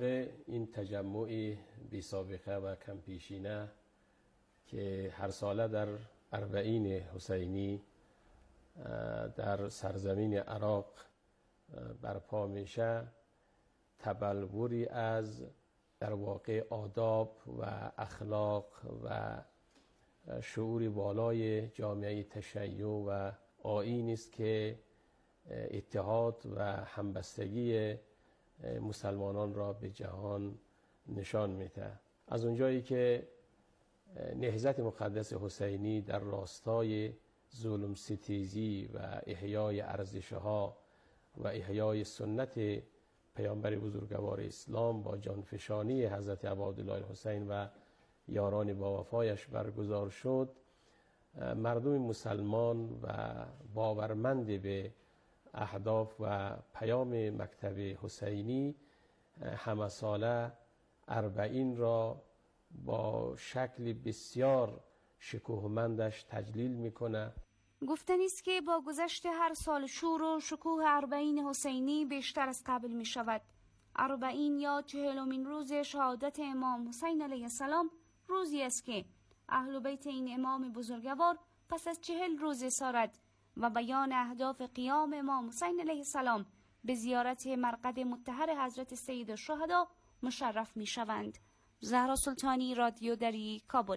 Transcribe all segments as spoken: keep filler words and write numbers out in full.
واقع این تجمعی بی سابقه و کم پیشینه که هر ساله در اربعین حسینی در سرزمین عراق برپا میشه، تبلوری از در واقع آداب و اخلاق و شعور بالای جامعه تشیع و آیینی است که اتحاد و همبستگی مسلمانان را به جهان نشان میده. از اونجایی که نهضت مقدس حسینی در راستای ظلم ستیزی و احیای ارزش‌ها و احیای سنت پیامبر بزرگوار اسلام با جانفشانی حضرت عبدالله حسین و یاران با وفایش برگزار شد، مردم مسلمان و باورمند به اهداف و پیام مکتب حسینی همه ساله اربعین را با شکل بسیار شکوهمندش تجلیل میکنه. گفتنی است که با گذشت هر سال شور و شکوه اربعین حسینی بیشتر از قبل می شود. اربعین یا چهلمین روز شهادت امام حسین علیه السلام روزی است که اهل بیت این امام بزرگوار پس از چهل روز اسارت و بیان اهداف قیام امام حسین علیه السلام به زیارت مرقد مطهر حضرت سید الشهدا مشرف می شوند. زهرا سلطانی، رادیو دری، کابل.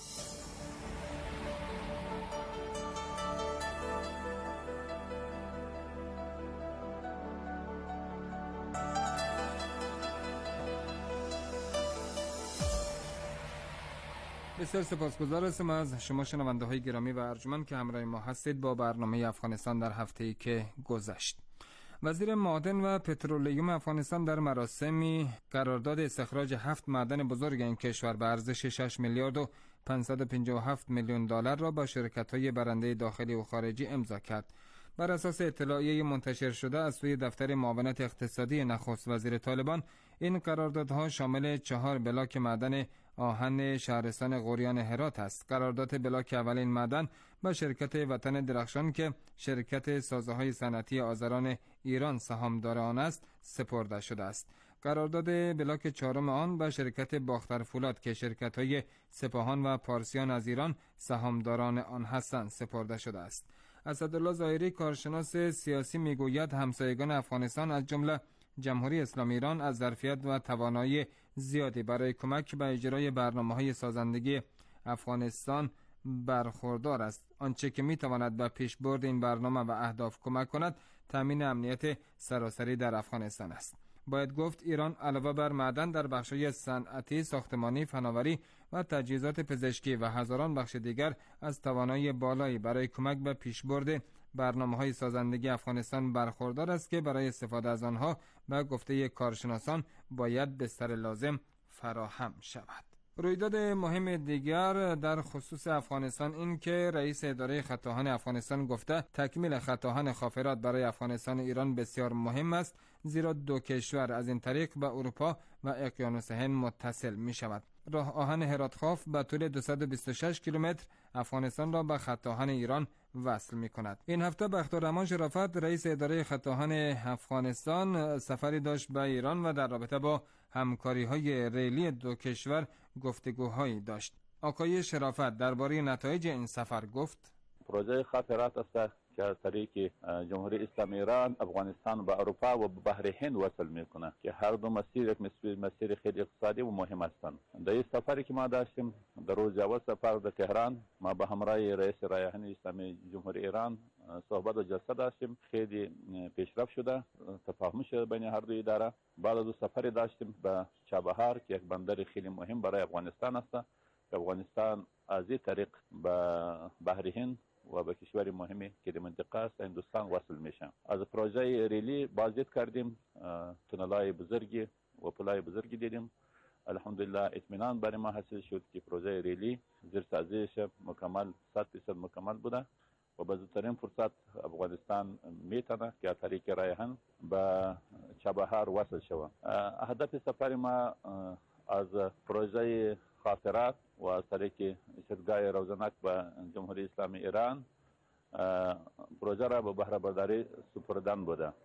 بسیار سپاسگزار هستم از شما شنونده های گرامی و ارجمند که همراه ما هستید با برنامه افغانستان در هفته‌ای که گذشت. وزیر معادن و پترولیوم افغانستان در مراسمی قرارداد استخراج هفت معدن بزرگ این کشور به ارزش شش میلیارد و پانصد و پنجاه و هفت میلیون دلار را با شرکت‌های برنده داخلی و خارجی امضا کرد. بر اساس اطلاعیه منتشر شده از سوی دفتر معاونت اقتصادی نخست وزیر طالبان، این قراردادها شامل چهار بلاک معدن آهن شهرستان غوریان هرات است. قرارداد بلاک اولین معدن با شرکت وطن درخشان که شرکت سازه‌های صنعتی آذران ایران سهامدار آن است سپرده شده است. قرارداد بلاک چهارم آن با شرکت باختر فولاد که شرکت‌های سپاهان و پارسیان از ایران سهامداران آن هستند سپرده شده است. اسدالله ظاهری کارشناس سیاسی میگوید همسایگان افغانستان از جمله جمهوری اسلامی ایران از ظرفیت و توانایی زیادی برای کمک به اجرای برنامه‌های سازندگی افغانستان برخوردار است. آنچه که میتواند به پیشبرد این برنامه و اهداف کمک کند تامین امنیت سراسری در افغانستان است. باید گفت ایران علاوه بر معدن در بخش‌های صنعتی، ساختمانی، فناوری و تجهیزات پزشکی و هزاران بخش دیگر از توانایی بالایی برای کمک به پیشبرد برنامه‌های سازندگی افغانستان برخوردار است که برای استفاده از آنها به گفته کارشناسان باید بستر لازم فراهم شود. رویداد مهم دیگر در خصوص افغانستان این که رئیس اداره خطاهان افغانستان گفته تکمیل خطاهان خافرات برای افغانستان و ایران بسیار مهم است، زیرا دو کشور از این طریق به اروپا و اقیانوس هند متصل می شود. راه آهن هرات خاف به طول دویست و بیست و شش کیلومتر افغانستان را به خطاهان ایران وصل می کند. این هفته بختالرحمن شرافت رئیس اداره خطاهان افغانستان سفری داشت به ایران و در رابطه با همکاری های ریلی دو کشور گفتگوهایی داشت. آقای شرافت درباره نتایج این سفر گفت: پروژه خافرات است که از طریق جمهوری اسلامی ایران افغانستان به اروپا و بحر هند وصل میکنه که هر دو مسیر یک مسیر خیلی اقتصادی و مهم هستند. در این سفری که ما داشتیم در روز اول سفر در تهران ما به همراه رئیس رایحه اسلامی جمهوری ایران صحبت و جلسه داشتیم. خیلی پیشرفت شده، تفاهم شده بین هر دو اداره. بعد از سفری داشتیم به چابهار که یک بندر خیلی مهم برای افغانستان است که افغانستان از این طریق به بحر هند و به کشور مهمی که در منطقه است هندوستان وصل میشن. از پروژه ریلی بازدید کردیم، تونلای بزرگی و پلای بزرگی دیدیم. الحمدلله اطمینان برای ما حاصل شد که پروژه ریلی زیر سازیش مکمل صد درصد مکمل بوده و به زودترین فرصت افغانستان میتونه که از طریق رایحان به چابهار وصل شود. هدف سفر ما از پروژه خاطرات و از طریق شدگاه روزنک به جمهوری اسلامی ایران پروژه را به بهره برداری سپردن بوده.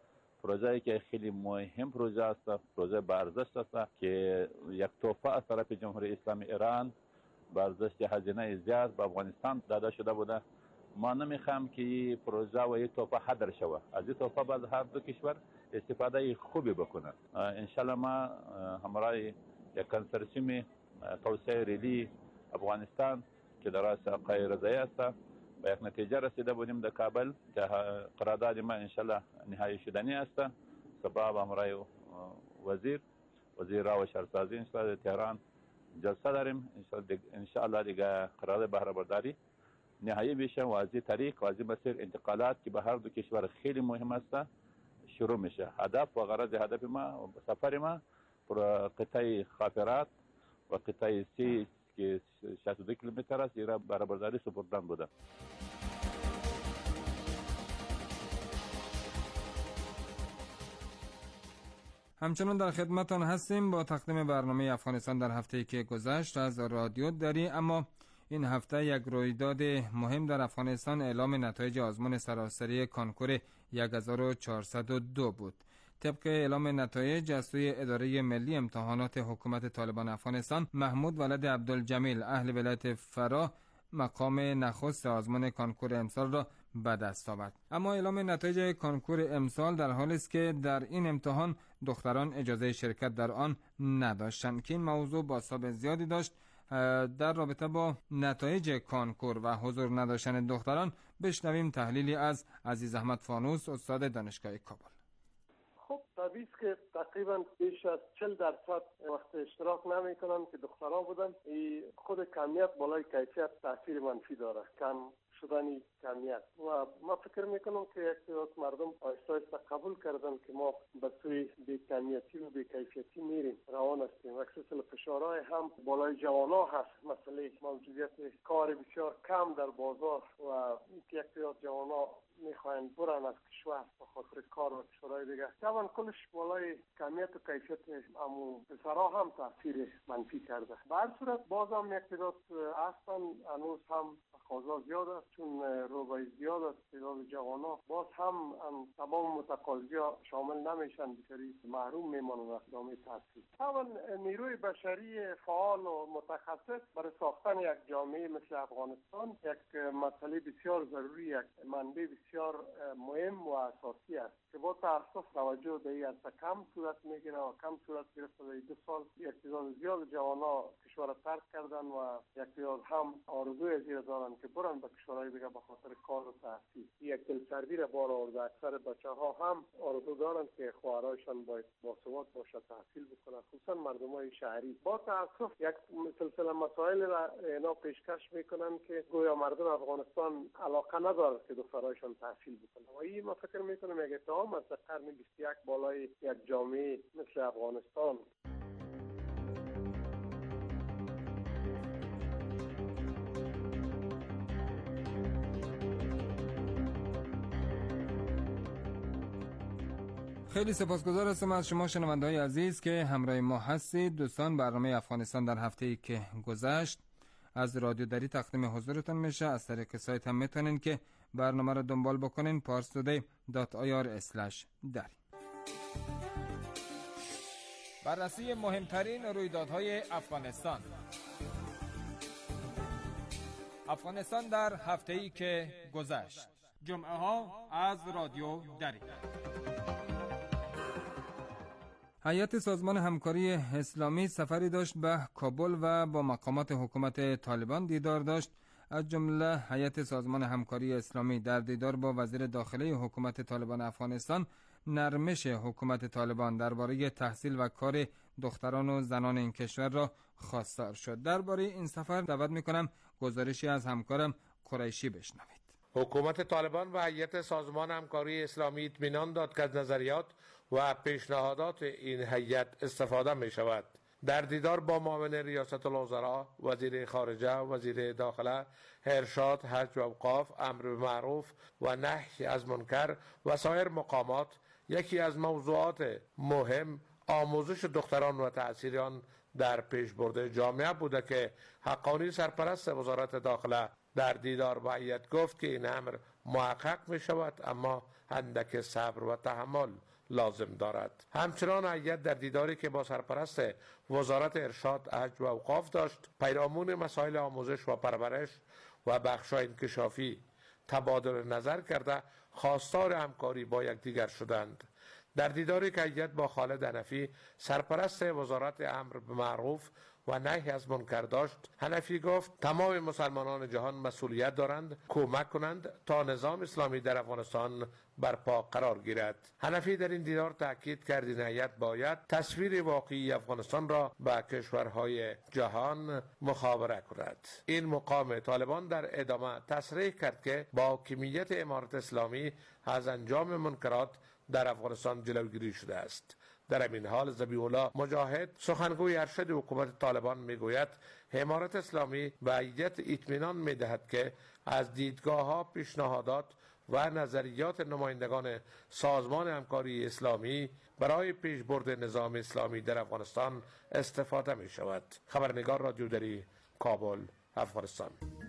پروژه‌ای که خیلی مهم پروژه است، پروژه با ارزش است که یک تحفه از طرف جمهوری اسلامی ایران با ارزش هزینه زیاد به افغانستان داده شده بوده. ما نمیخوام که این پروژه و این تحفه هدر شود. از این تحفه باز هر دو کشور استفاده خوبی بکنه. ان شاء الله ما همراه یک کنسورسیوم توسعه ریلی افغانستان که در رأس آقای رضایی است به یک نتیجه رسیده بودیم در کابل که قرارداد ما ان شاء الله نهایی شدنی است. سبب همراه وزیر وزیر راه و شهرسازی ان شاء الله تهران جلسه داریم. ان شاء الله دیگه قرارداد بهره برداری نهایی میشه و از این طریق و از این مسیر انتقالات که به هر دو کشور خیلی مهم است شروع میشه. هدف و غرض هدف ما و سفر ما پر قطعه خاطرات و قطعه سی که شصت و دو کیلومتر است ایرا بهره برداری سپردن بوده. همچنان در خدمتان هستیم با تقدیم برنامه افغانستان در هفته‌ای که گذشت از رادیو دری. اما این هفته یک رویداد مهم در افغانستان اعلام نتایج آزمون سراسری کنکور هزار و چهارصد و دو بود. طبق اعلام نتایج از سوی اداره ملی امتحانات حکومت طالبان افغانستان، محمود ولد عبدالجمیل اهل ولایت فرا مقام نخست آزمون کنکور امسال را به دست آورد. اما اعلام نتایج کنکور امسال در حالی است که در این امتحان دختران اجازه شرکت در آن نداشتند که این موضوع بازتاب زیادی داشت. در رابطه با نتایج کنکور و حضور نداشتن دختران بشنویم تحلیلی از عزیز احمد فانوس استاد دانشگاه کابل. خب طبیعی است که تقریبا بیش از چهل درصد وقت اشتراک نمی کنند که دخترها بودن. این خود کمیت بالای کیفیت تاثیر منفی داره، کم شدن کمیت. و ما فکر میکنم که یک تعداد مردم آهسته آهسته قبول کردن که ما به سوی بی کمیتی و بی کیفیتی میریم، روان هستیم. و سلسله فشارهای هم بالای جوانا هست، مسئله موجودیت کار بسیار کم در بازار و یک تعداد جوانا میخواین برن از کشور به خاطر کار و کشورهای دیگه. طبعا کلش بالای کمیت و کیفیت امو پسرها هم تاثیر منفی کرده. به هر صورت باز هم یک تعداد هستن هنوز هم تقاضا زیاد است، چون روبای زیاد است تعداد جوانا. باز هم, هم تمام متقاضیا شامل نمیشن، بسیاری محروم میمانند از ادامه تحصیل. طبعا نیروی بشری فعال و متخصص برای ساختن یک جامعه مثل افغانستان یک مسئله بسیار ضروری، یک منبع بسیار مهم و اساسی است که با تاسف توجه به این از کم صورت میگیره و کم صورت گرفته. در دو سال یک تعداد زیاد جوانا کشور ترک کردن و یک تعداد هم آرزوی زیر دارن که برن به کشورهای دیگه به خاطر کار و تحصیل. یک دلسردی را بار آورده. اکثر بچه‌ها هم آرزو دارن که خواهرایشان باید باثبات باشه، تحصیل بکنن، خصوصا مردمای شهری. با تاسف یک سلسله مسائل را اینا پیشکش میکنن که گویا مردم افغانستان علاقه ندارن که دخترایشان تحصیل بکنن. و این ما فکر میکنم یک اتهام است قرن بیست و یک بالای یک جامعه مثل افغانستان. خیلی سپاسگزار هستم از شما شنونده‌های عزیز که همراه ما هستید. دوستان، برنامه افغانستان در هفته‌ای که گذشت از رادیو دری تقدیم حضورتون میشه. از طریق سایت هم میتونین که برنامه رو دنبال بکنین پارس تودی دات آی آر اسلش دری. بررسی مهمترین رویدادهای افغانستان. افغانستان در هفته‌ای که گذشت. جمعه ها از رادیو دری. هیئت سازمان همکاری اسلامی سفری داشت به کابل و با مقامات حکومت طالبان دیدار داشت. از جمله هیئت سازمان همکاری اسلامی در دیدار با وزیر داخلی حکومت طالبان افغانستان نرمش حکومت طالبان درباره تحصیل و کار دختران و زنان این کشور را خواستار شد. درباره این سفر دعوت می‌کنم گزارشی از همکارم قریشی بشنوید. حکومت طالبان و هیئت سازمان همکاری اسلامی اطمینان داد که از نظریات و پیشنهادات این هیئت استفاده می شود. در دیدار با معاون ریاست الوزراء، وزیر خارجه، وزیر داخله، ارشاد، حج و اوقاف، امر به معروف و نهی از منکر و سایر مقامات، یکی از موضوعات مهم آموزش دختران و تحصیل آن در پیشبرد جامعه بوده که حقانی سرپرست وزارت داخله در دیدار با هیئت گفت که این امر محقق می شود، اما اندک صبر و تحمل لازم دارد. همچنان هیئت در دیداری که با سرپرست وزارت ارشاد، حج و اوقاف داشت، پیرامون مسائل آموزش و پرورش و بخش‌های انکشافی تبادل نظر کرده خواستار همکاری با یکدیگر شدند. در دیداری که هیئت با خالد حنفی سرپرست وزارت امر بالمعروف و نهی از منکر داشت، حنفی گفت تمام مسلمانان جهان مسئولیت دارند کمک کنند تا نظام اسلامی در افغانستان برپا قرار گیرد. حنفی در این دیدار تاکید کرد این هیئت باید تصویر واقعی افغانستان را با کشورهای جهان مخابره کند. این مقام طالبان در ادامه تصریح کرد که با حاکمیت امارت اسلامی از انجام منکرات در افغانستان جلوگیری شده است. در این حال ذبیح الله مجاهد سخنگوی ارشد حکومت طالبان میگوید امارت اسلامی به هیئت اطمینان میدهد که از دیدگاه‌ها، پیشنهادات و نظریات نمایندگان سازمان همکاری اسلامی برای پیشبرد نظام اسلامی در افغانستان استفاده می شود. خبرنگار رادیو دری، کابل، افغانستان.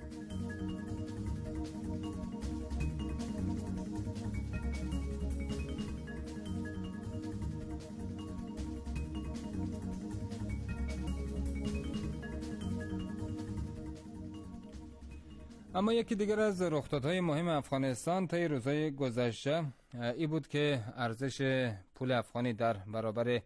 اما یکی دیگر از رخدادهای مهم افغانستان طی روزهای گذشته ای بود که ارزش پول افغانی در برابر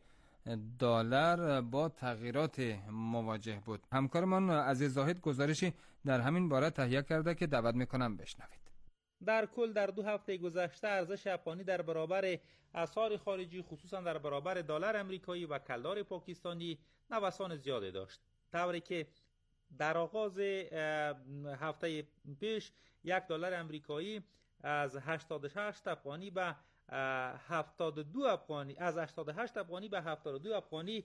دلار با تغییرات مواجه بود. همکارمان عزیز زاهد گزارشی در همین باره تهیه کرده که دعوت میکنم بشنوید. در کل در دو هفته گذشته ارزش افغانی در برابر اسعار خارجی، خصوصا در برابر دلار امریکایی و کلدار پاکستانی نوسان زیادی داشت، طوری که در آغاز هفته پیش یک دلار امریکایی از هشتاد و هشت افغانی به هفتاد و دو افغانی از هشتاد و هشت افغانی به هفتاد و دو افغانی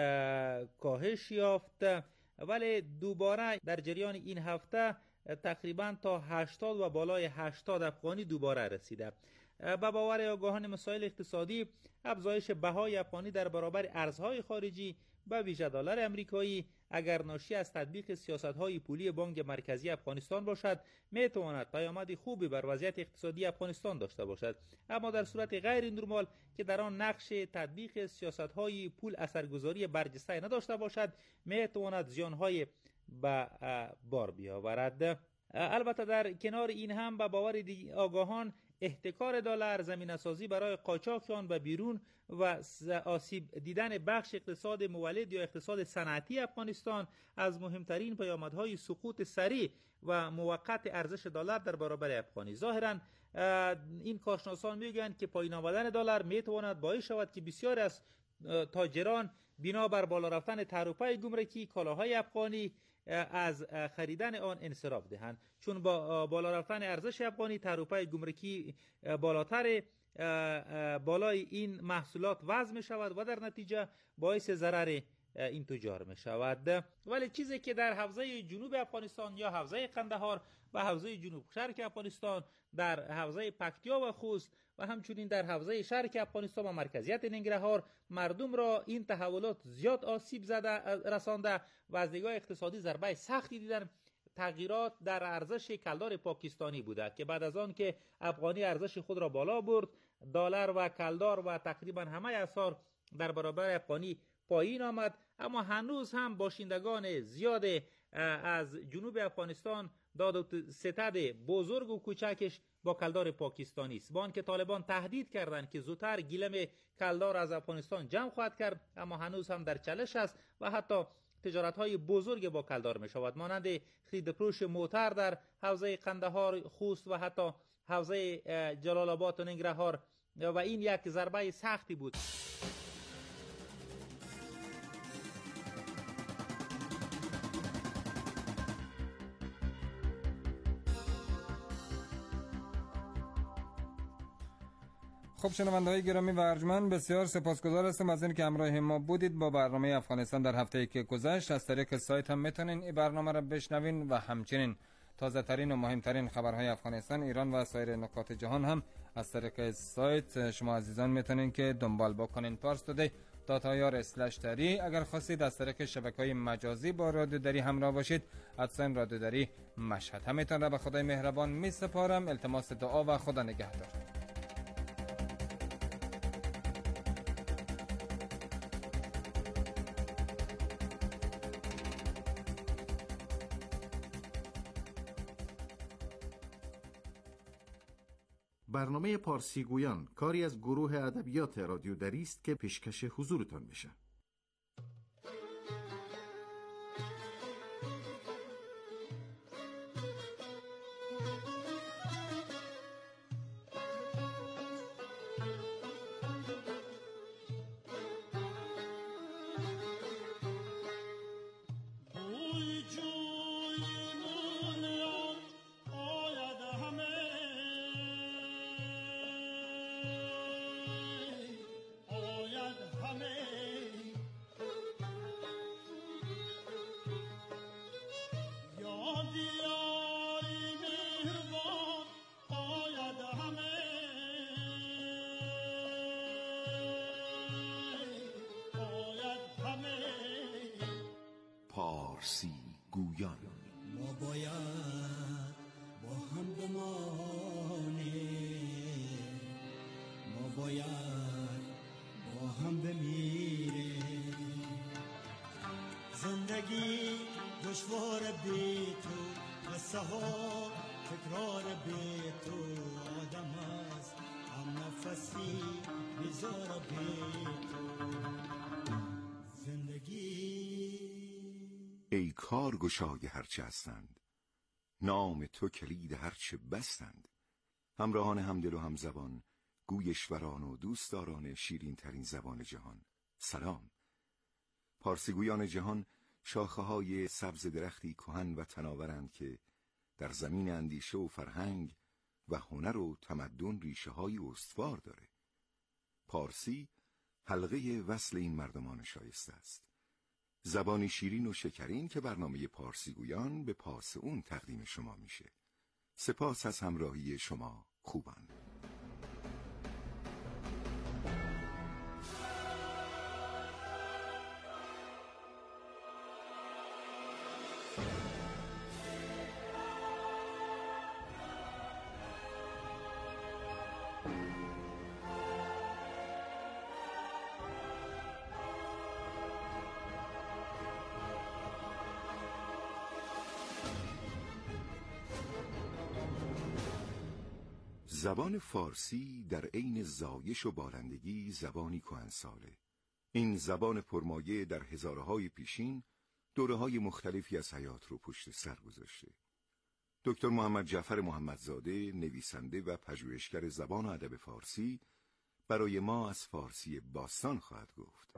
کاهش یافت، ولی دوباره در جریان این هفته تقریبا تا هشتاد و بالای هشتاد افغانی دوباره رسیده. به باور آگاهان مسائل اقتصادی، افزایش بهای افغانی در برابر ارزهای خارجی به ویژه دلار امریکایی اگر ناشی از تطبیق سیاست‌های پولی بانک مرکزی افغانستان باشد، می‌تواند پیامد خوبی بر وضعیت اقتصادی افغانستان داشته باشد. اما در صورت غیر نرمال که در آن نقش تطبیق سیاست‌های پول اثرگذاری برجسته نداشته باشد، می‌تواند زیان‌های به بار بیاورد. البته در کنار این هم به باور آگاهان احتکار دلار، زمینه‌سازی برای قاچاقیان به بیرون و آسیب دیدن بخش اقتصاد مولد یا اقتصاد صنعتی افغانستان از مهمترین پیامدهای سقوط سریع و موقت ارزش دلار در برابر افغانی. ظاهراً این کارشناسان میگویند که پایین آمدن دلار میتواند باعث شود که بسیار از تاجران بنا بر بالا رفتن تعرفه گمرکی کالاهای افغانی از خریدن آن انصراف دهند، چون با بالا رفتن ارزش افغانی تعرفه گمرکی بالاتر بالای این محصولات وضع می شود و در نتیجه باعث ضرر این تجار می شود. ولی چیزی که در حوزه جنوب افغانستان یا حوزه قندهار و حوزه جنوب شرق افغانستان، در حوزه پکتیا و خوست و همچنین در حوزه شرق افغانستان و مرکزیت ننگرهار مردم را این تحولات زیاد آسیب زده رسانده و از نگاه اقتصادی ضربه سختی دیدن، تغییرات در ارزش کلدار پاکستانی بوده که بعد از آن که افغانی ارزش خود را بالا برد، دلار و کلدار و تقریبا همه اسعار در برابر افغانی پایین آمد. اما هنوز هم باشندگان زیاد از جنوب افغانستان داد و ستد بزرگ و کوچکش با کلدار پاکستانی است، با آنکه طالبان تهدید کردند که زودتر گیلم کلدار از افغانستان جمع خواهد کرد، اما هنوز هم در چالش است و حتی تجارت های بزرگ با کلدار می شود، مانند خرید فروش موتر در حوزه قندهار، خوست و حتی حوزه جلال آباد و ننگرهار، و این یک ضربه سختی بود. خب شنونده های گرامی و ارجمند، بسیار سپاسگزار هستم از این که همراه ما بودید. با برنامه افغانستان در هفته ای که گذشت از طریق سایت هم میتونین این برنامه را بشنوین و همچنین تازه ترین و مهمترین خبرهای افغانستان، ایران و سایر نقاط جهان هم از طریق سایت شما عزیزان میتونین که دنبال بکنین. پارس تودی دات آی آر اسلش دری. اگر خواستید از طریق شبکه‌های مجازی با رادیو دری همراه باشید، ادساین رادیو دری مشهد. همتون را به خدای مهربان میسپارم. التماس دعا و خدا نگهدار. برنامه پارسی گویان کاری از گروه ادبیات رادیو دری است که پیشکش حضورتان میشه. پارسی گویان. ما باید با هم بمانیم، ما باید با هم بمیریم. زندگی دشوار بی تو، قصه ها تکرار بی تو. آدم هست هم نفسی بیزار بی تو. زندگی ای کارگشای هرچه هستند، نام تو کلید هرچه بستند. همراهان همدل و همزبان، گویشوران و دوستداران شیرین ترین زبان جهان، سلام. پارسیگویان جهان شاخه های سبز درختی کهن و تناورند که در زمین اندیشه و فرهنگ و هنر و تمدن ریشه های استوار داره. پارسی حلقه وصل این مردمان شایسته است. زبانی شیرین و شکرین که برنامه پارسیگویان به پاس اون تقدیم شما میشه. سپاس از همراهی شما خوبان. زبان فارسی در عین زایش و بالندگی زبانی کهنساله. این زبان پرمایه در هزارهای پیشین دوره‌های مختلفی از حیات رو پشت سر گذاشته. دکتر محمد جعفر محمدزاده، نویسنده و پژوهشگر زبان و ادب فارسی، برای ما از فارسی باستان خواهد گفت.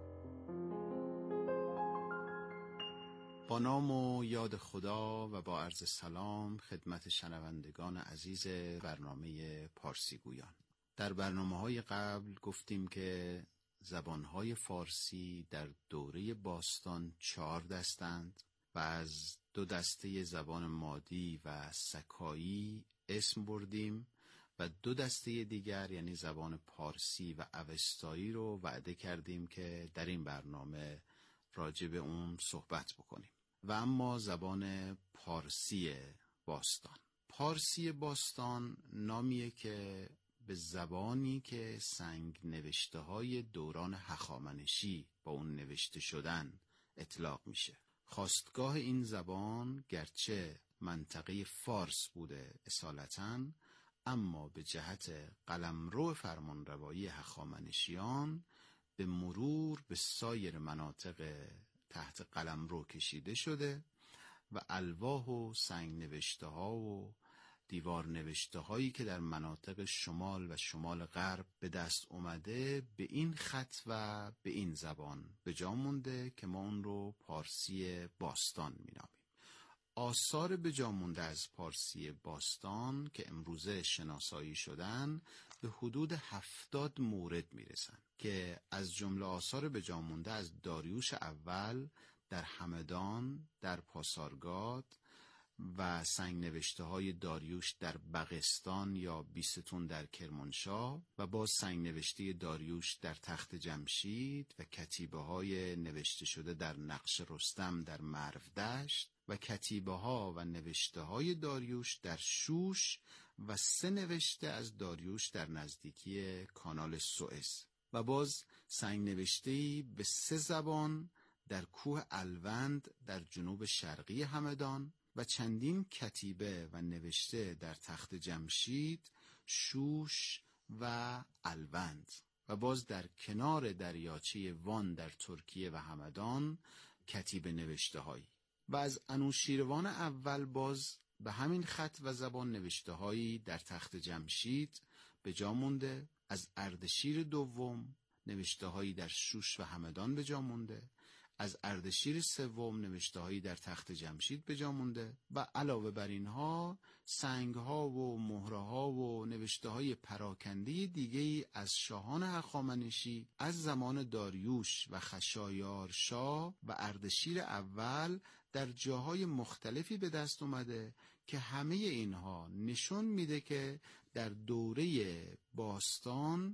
با نام و یاد خدا و با عرض سلام خدمت شنوندگان عزیز برنامه پارسی گویان. در برنامه‌های قبل گفتیم که زبان‌های فارسی در دوره باستان چهار دستند و از دو دسته زبان مادی و سکایی اسم بردیم و دو دسته دیگر یعنی زبان پارسی و اوستایی رو وعده کردیم که در این برنامه راجع به اون صحبت بکنیم. و اما زبان پارسی باستان. پارسی باستان نامیه که به زبانی که سنگ نوشته های دوران هخامنشی با اون نوشته شدن اطلاق میشه. خاستگاه این زبان گرچه منطقه فارس بوده اصالتاً، اما به جهت قلمرو فرمانروایی هخامنشیان به مرور به سایر مناطق تحت قلمرو کشیده شده و الواح و سنگ نوشته ها و دیوار نوشته هایی که در مناطق شمال و شمال غرب به دست اومده به این خط و به این زبان به جا مونده که ما اون رو پارسی باستان مینامیم. آثار به جا مونده از پارسی باستان که امروزه شناسایی شدن به حدود هفتاد مورد میرسن که از جمله آثار به جا مونده از داریوش اول در همدان در پاسارگاد و سنگ نوشته های داریوش در بغستان یا بیستون در کرمانشاه و باز سنگ نوشته داریوش در تخت جمشید و کتیبه های نوشته شده در نقش رستم در مرودشت و کتیبه ها و نوشته های داریوش در شوش و سه نوشته از داریوش در نزدیکی کانال سوئز و باز سنگ نوشته‌ای به سه زبان در کوه الوند در جنوب شرقی همدان و چندین کتیبه و نوشته در تخت جمشید، شوش و الوند و باز در کنار دریاچه وان در ترکیه و همدان کتیبه نوشته هایی و از انوشیروان اول باز به همین خط و زبان نوشته هایی در تخت جمشید به جا مونده. از اردشیر دوم نوشته هایی در شوش و همدان به جا مونده. از اردشیر سوم نوشته هایی در تخت جمشید به جا مونده و علاوه بر اینها سنگ ها و مهره ها و نوشته های پراکنده دیگه‌ای از شاهان هخامنشی از زمان داریوش و خشایار شاه و اردشیر اول در جاهای مختلفی به دست اومده که همه اینها نشون میده که در دوره باستان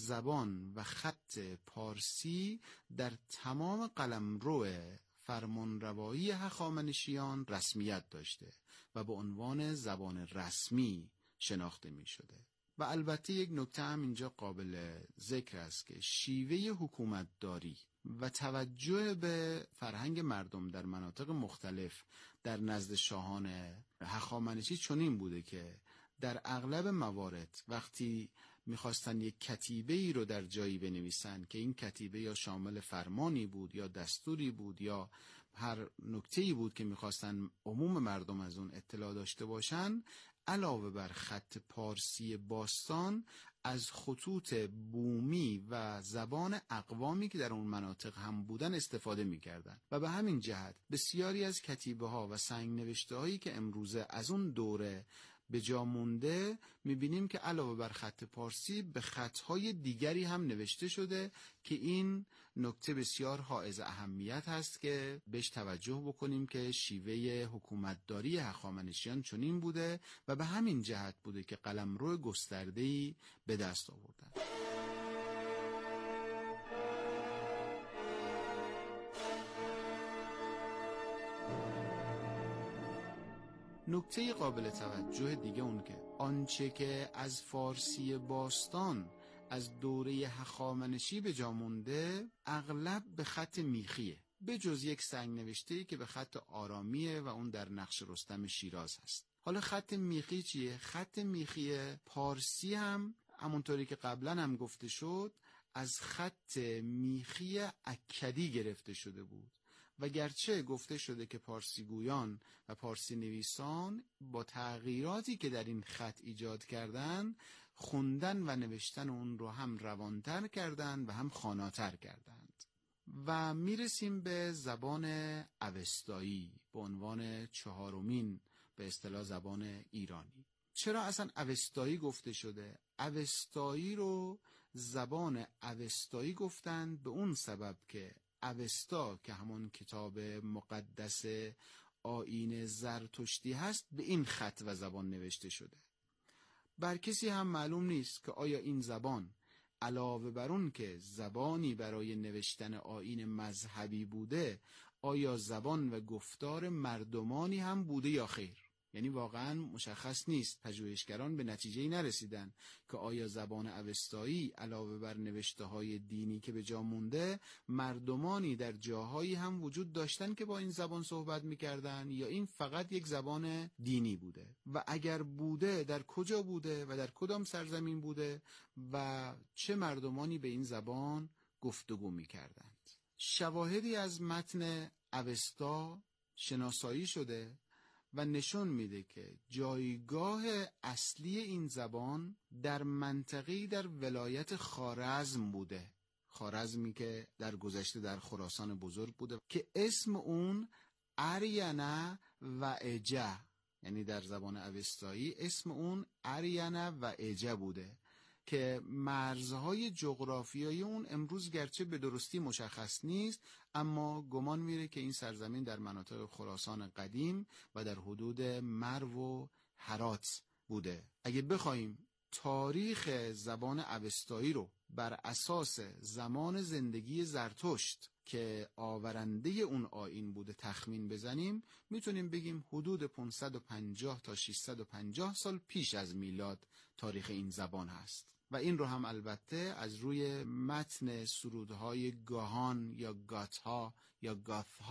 زبان و خط پارسی در تمام قلمرو فرمانروایی هخامنشیان رسمیت داشته و به عنوان زبان رسمی شناخته می شده. و البته یک نکته هم اینجا قابل ذکر است که شیوه حکومتداری و توجه به فرهنگ مردم در مناطق مختلف در نزد شاهان هخامنشی چنین بوده که در اغلب موارد وقتی میخواستن یک کتیبه ای رو در جایی بنویسن که این کتیبه یا شامل فرمانی بود یا دستوری بود یا هر نکته‌ای بود که میخواستن عموم مردم از اون اطلاع داشته باشن، علاوه بر خط پارسی باستان از خطوط بومی و زبان اقوامی که در اون مناطق هم بودن استفاده میکردن و به همین جهت بسیاری از کتیبه ها و سنگ نوشته هایی که امروزه از اون دوره به جا مونده میبینیم که علاوه بر خط پارسی به خطهای دیگری هم نوشته شده که این نکته بسیار حائز اهمیت هست که بهش توجه بکنیم که شیوه حکومتداری هخامنشیان چنین بوده و به همین جهت بوده که قلمرو گسترده‌ای به دست آوردن. نکته قابل توجه دیگه اون که آنچه که از فارسی باستان از دوره هخامنشی به جا مونده اغلب به خط میخیه، به جز یک سنگ نوشته‌ای که به خط آرامیه و اون در نقش رستم شیراز هست. حالا خط میخی چیه؟ خط میخی پارسی هم همونطوری که قبلا هم گفته شد از خط میخی اکدی گرفته شده بود و گرچه گفته شده که پارسی گویان و پارسی نویسان با تغییراتی که در این خط ایجاد کردن خوندن و نوشتن اون رو هم روانتر کردن و هم خواناتر کردند. و میرسیم به زبان اوستایی به عنوان چهارمین به اصطلاح زبان ایرانی. چرا اصلا اوستایی گفته شده؟ اوستایی رو زبان اوستایی گفتند به اون سبب که اوستا که همون کتاب مقدس آیین زرتشتی هست به این خط و زبان نوشته شده. بر کسی هم معلوم نیست که آیا این زبان علاوه بر اون که زبانی برای نوشتن آیین مذهبی بوده، آیا زبان و گفتار مردمانی هم بوده یا خیر. یعنی واقعا مشخص نیست. پژوهشگران به نتیجه‌ای نرسیدن که آیا زبان اوستایی علاوه بر نوشته‌های دینی که به جا مونده مردمانی در جاهایی هم وجود داشتن که با این زبان صحبت می‌کردن یا این فقط یک زبان دینی بوده و اگر بوده در کجا بوده و در کدام سرزمین بوده و چه مردمانی به این زبان گفتگو می‌کردند. شواهدی از متن اوستا شناسایی شده و نشون میده که جایگاه اصلی این زبان در منطقه‌ای در ولایت خوارزم بوده. خوارزمی که در گذشته در خراسان بزرگ بوده که اسم اون اریانه و اجه، یعنی در زبان اوستایی اسم اون اریانه و اجه بوده که مرزهای جغرافیایی اون امروز گرچه به درستی مشخص نیست، اما گمان میره که این سرزمین در مناطق خراسان قدیم و در حدود مرو و هرات بوده. اگه بخوایم تاریخ زبان اوستایی رو بر اساس زمان زندگی زرتشت که آورنده اون آیین بوده تخمین بزنیم، میتونیم بگیم حدود پانصد و پنجاه تا ششصد و پنجاه سال پیش از میلاد تاریخ این زبان هست. و این رو هم البته از روی متن سرودهای گاهان یا گاتها یا گاثها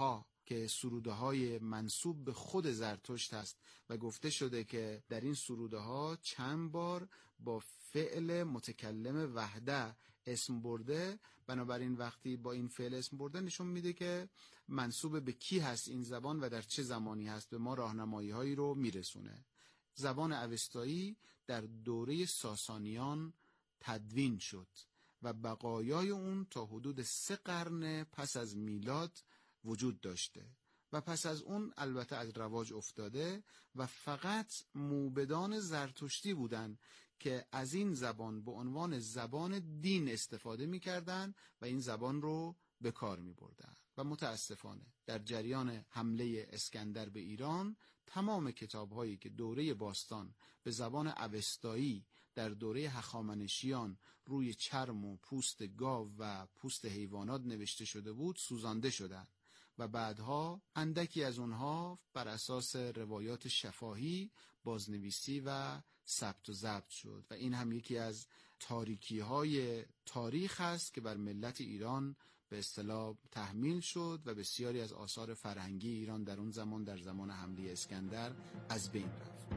که سروده های منسوب به خود زرتشت هست و گفته شده که در این سروده ها چند بار با فعل متکلم وحده اسم برده. بنابراین وقتی با این فعل اسم برده نشون میده که منسوب به کی هست این زبان و در چه زمانی هست، به ما راهنمایی هایی رو میرسونه. زبان اوستایی در دوره ساسانیان تدوین شد و بقایای اون تا حدود سه قرن پس از میلاد وجود داشته و پس از اون البته از رواج افتاده و فقط موبدان زرتشتی بودن که از این زبان به عنوان زبان دین استفاده می‌کردند و این زبان رو به کار می‌بردن. و متاسفانه در جریان حمله اسکندر به ایران تمام کتاب‌هایی که دوره باستان به زبان اوستایی در دوره هخامنشیان روی چرم و پوست گاو و پوست حیوانات نوشته شده بود سوزانده شدند و بعدها اندکی از اونها بر اساس روایات شفاهی بازنویسی و ثبت و ضبط شد و این هم یکی از تاریکی‌های تاریخ است که بر ملت ایران به اصطلاح تحمیل شد و بسیاری از آثار فرهنگی ایران در اون زمان در زمان حمله اسکندر از بین رفت.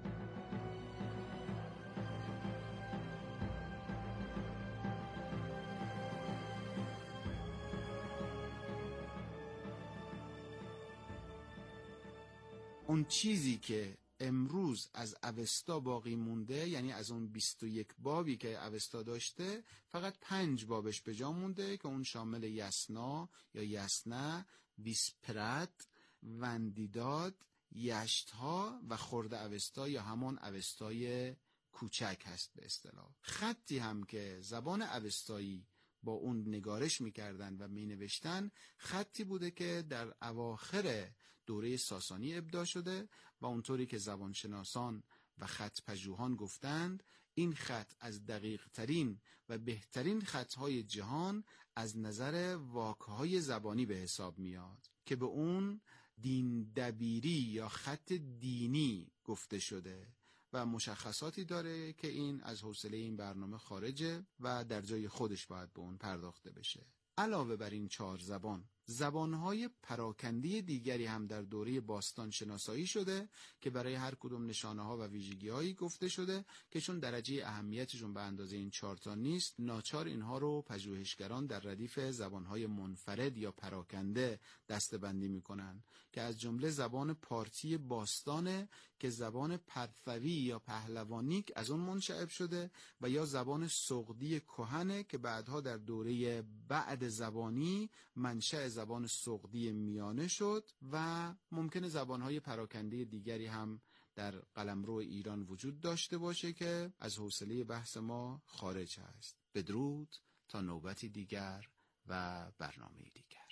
اون چیزی که امروز از اوستا باقی مونده، یعنی از اون بیست و یک بابی که اوستا داشته فقط پنج بابش به جا مونده که اون شامل یسنا یا یسنه، ویسپرد، وندیداد، یشتها و خرد اوستا یا همون اوستای کوچک هست به اصطلاح. خطی هم که زبان اوستایی با اون نگارش میکردن و مینوشتن خطی بوده که در اواخر دوره ساسانی ابداع شده و اونطوری که زبانشناسان و خط پژوهان گفتند این خط از دقیق ترین و بهترین خطهای جهان از نظر واکه‌های زبانی به حساب میاد که به اون دین دبیری یا خط دینی گفته شده و مشخصاتی داره که این از حوصله این برنامه خارجه و در جای خودش باید به اون پرداخته بشه. علاوه بر این چهار زبان، زبانهای پراکنده دیگری هم در دوره باستان شناسایی شده که برای هر کدوم نشانه ها و ویژگی هایی گفته شده که چون درجه اهمیتشون به اندازه این چهار تا نیست، ناچار اینها رو پژوهشگران در ردیف زبانهای منفرد یا پراکنده دسته‌بندی میکنن که از جمله زبان پارتی باستانه که زبان پرتوی یا پهلوانیک از اون منشعب شده و یا زبان سغدی کهنه که بعدها در دوره بعد زبانی منشأ زبان سغدی میانه شد و ممکنه زبانهای پراکنده دیگری هم در قلمرو ایران وجود داشته باشه که از حوصله بحث ما خارج هست. بدرود تا نوبتی دیگر و برنامه دیگر.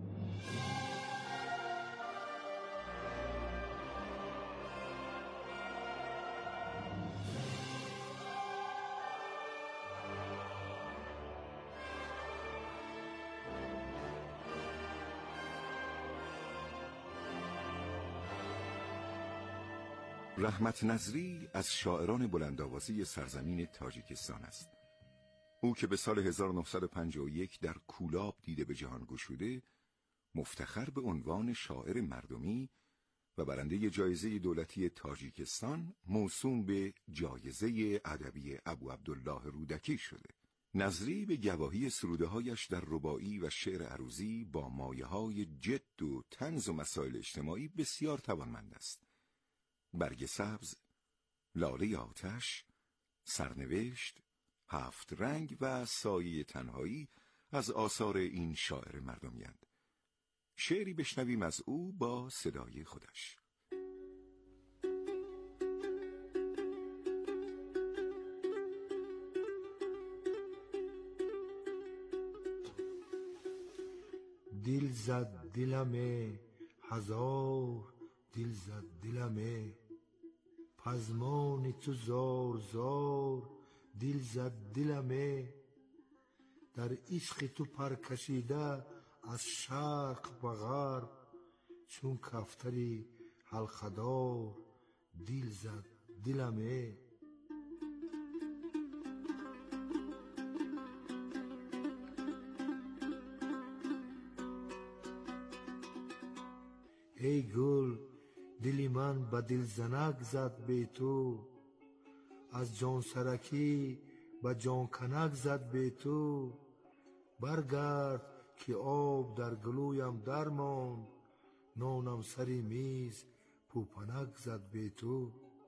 رحمت نظری از شاعران بلندآوازی سرزمین تاجیکستان است. او که به سال هزار و نهصد و پنجاه و یک در کولاب دیده به جهان گشوده، مفتخر به عنوان شاعر مردمی و برنده جایزه دولتی تاجیکستان موسوم به جایزه ادبی ابو عبدالله رودکی شده. نظری به گواهی سروده‌هایش در رباعی و شعر عروضی با مایه‌های جد و طنز و مسائل اجتماعی بسیار توانمند است. برگ سبز، لاله آتش، سرنوشت، هفت رنگ و سایه تنهایی از آثار این شاعر مردمی‌اند. شعری بشنویم از او با صدای خودش. دل زد دلمه هزار دل زد دلمه، پزمان تو زار زار دل زد دلمه، در عشق تو پر کشیده از شرق به غرب، چون کفتری حلقه‌دار دل زد دلمه. ای گل دلی من به دل زنک زد بی تو، از جان سرکی به جان کنک زد بی تو. برگرد که آب در گلویم درماند، نانم سری میز پوپنک زد بی تو.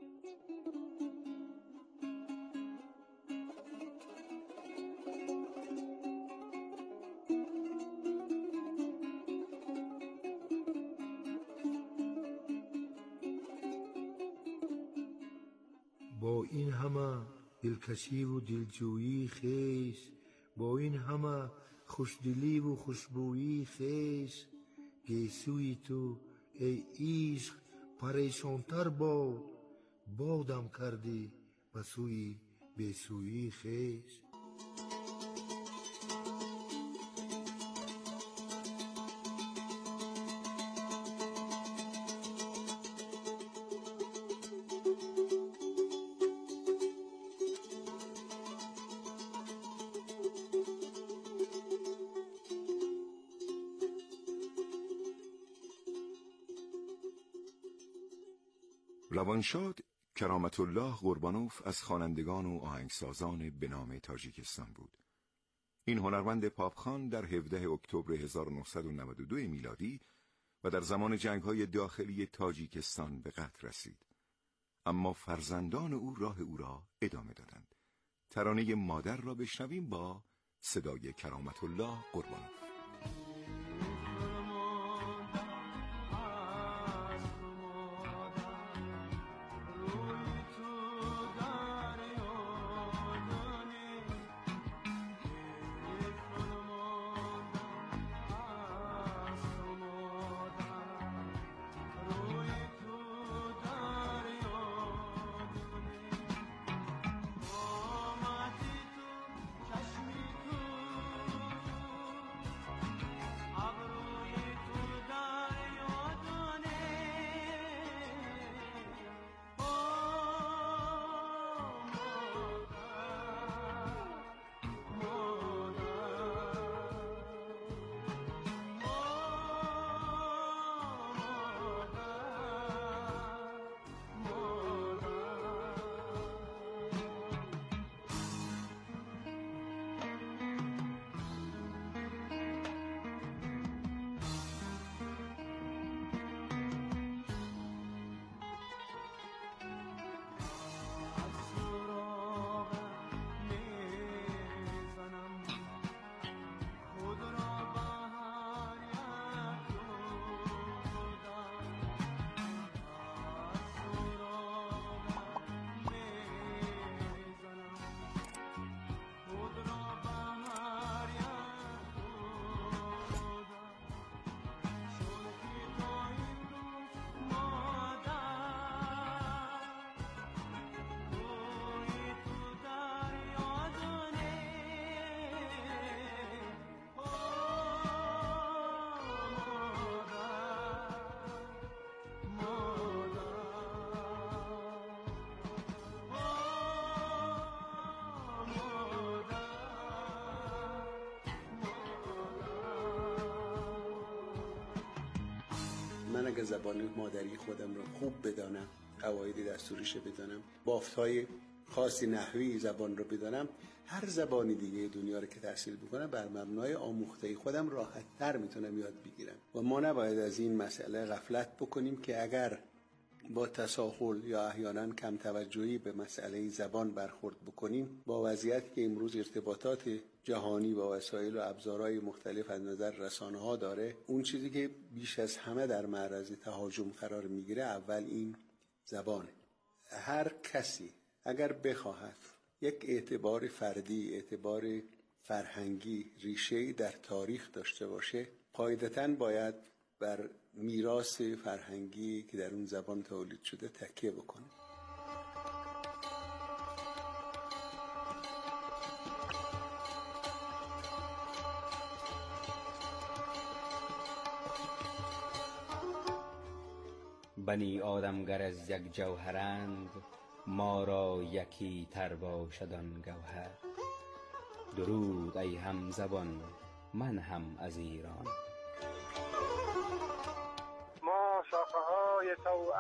با این همه دلکشی و دلجویی خیش، با این همه خوشدلی و خوشبویی خیش، گیسوی تو ای عشق پریشانتر باد، بادم کردی به سوی بیسویی خیش. روانشاد کرامت الله قربانوف از خوانندگان و آهنگسازان به نام تاجیکستان بود. این هنرمند پاپخوان در هفدهم اکتبر هزار و نهصد و نود و دو میلادی و در زمان جنگ‌های داخلی تاجیکستان به قتل رسید. اما فرزندان او راه او را ادامه دادند. ترانه مادر را بشنویم با صدای کرامت الله قربانوف. من اگه زبان مادری خودم رو خوب بدانم، قواعد دستوریش بدانم، بافت‌های خاصی نحوی زبان رو بدانم، هر زبانی دیگه دنیا رو که تحصیل بکنم بر مبنای آموخته خودم راحت‌تر میتونم یاد بگیرم. و ما نباید از این مسئله غفلت بکنیم که اگر با تساهل یا احیانا کم توجهی به مسئله زبان برخورد بکنیم، با وضعیتی که امروز ارتباطات جهانی با وسایل و ابزارهای مختلف از نظر رسانه‌ها داره، اون چیزی که بیش از همه در معرض تهاجم قرار میگیره اول این زبانه. هر کسی اگر بخواهد یک اعتبار فردی، اعتبار فرهنگی، ریشه‌ای در تاریخ داشته باشه، قاعدتاً باید بر میراث فرهنگی که در اون زبان تولید شده تکیه بکنه. بنی آدمگر از یک جوهرند، ما را یکی تر باشدان گوهر. درود ای هم زبان، من هم از ایران. ما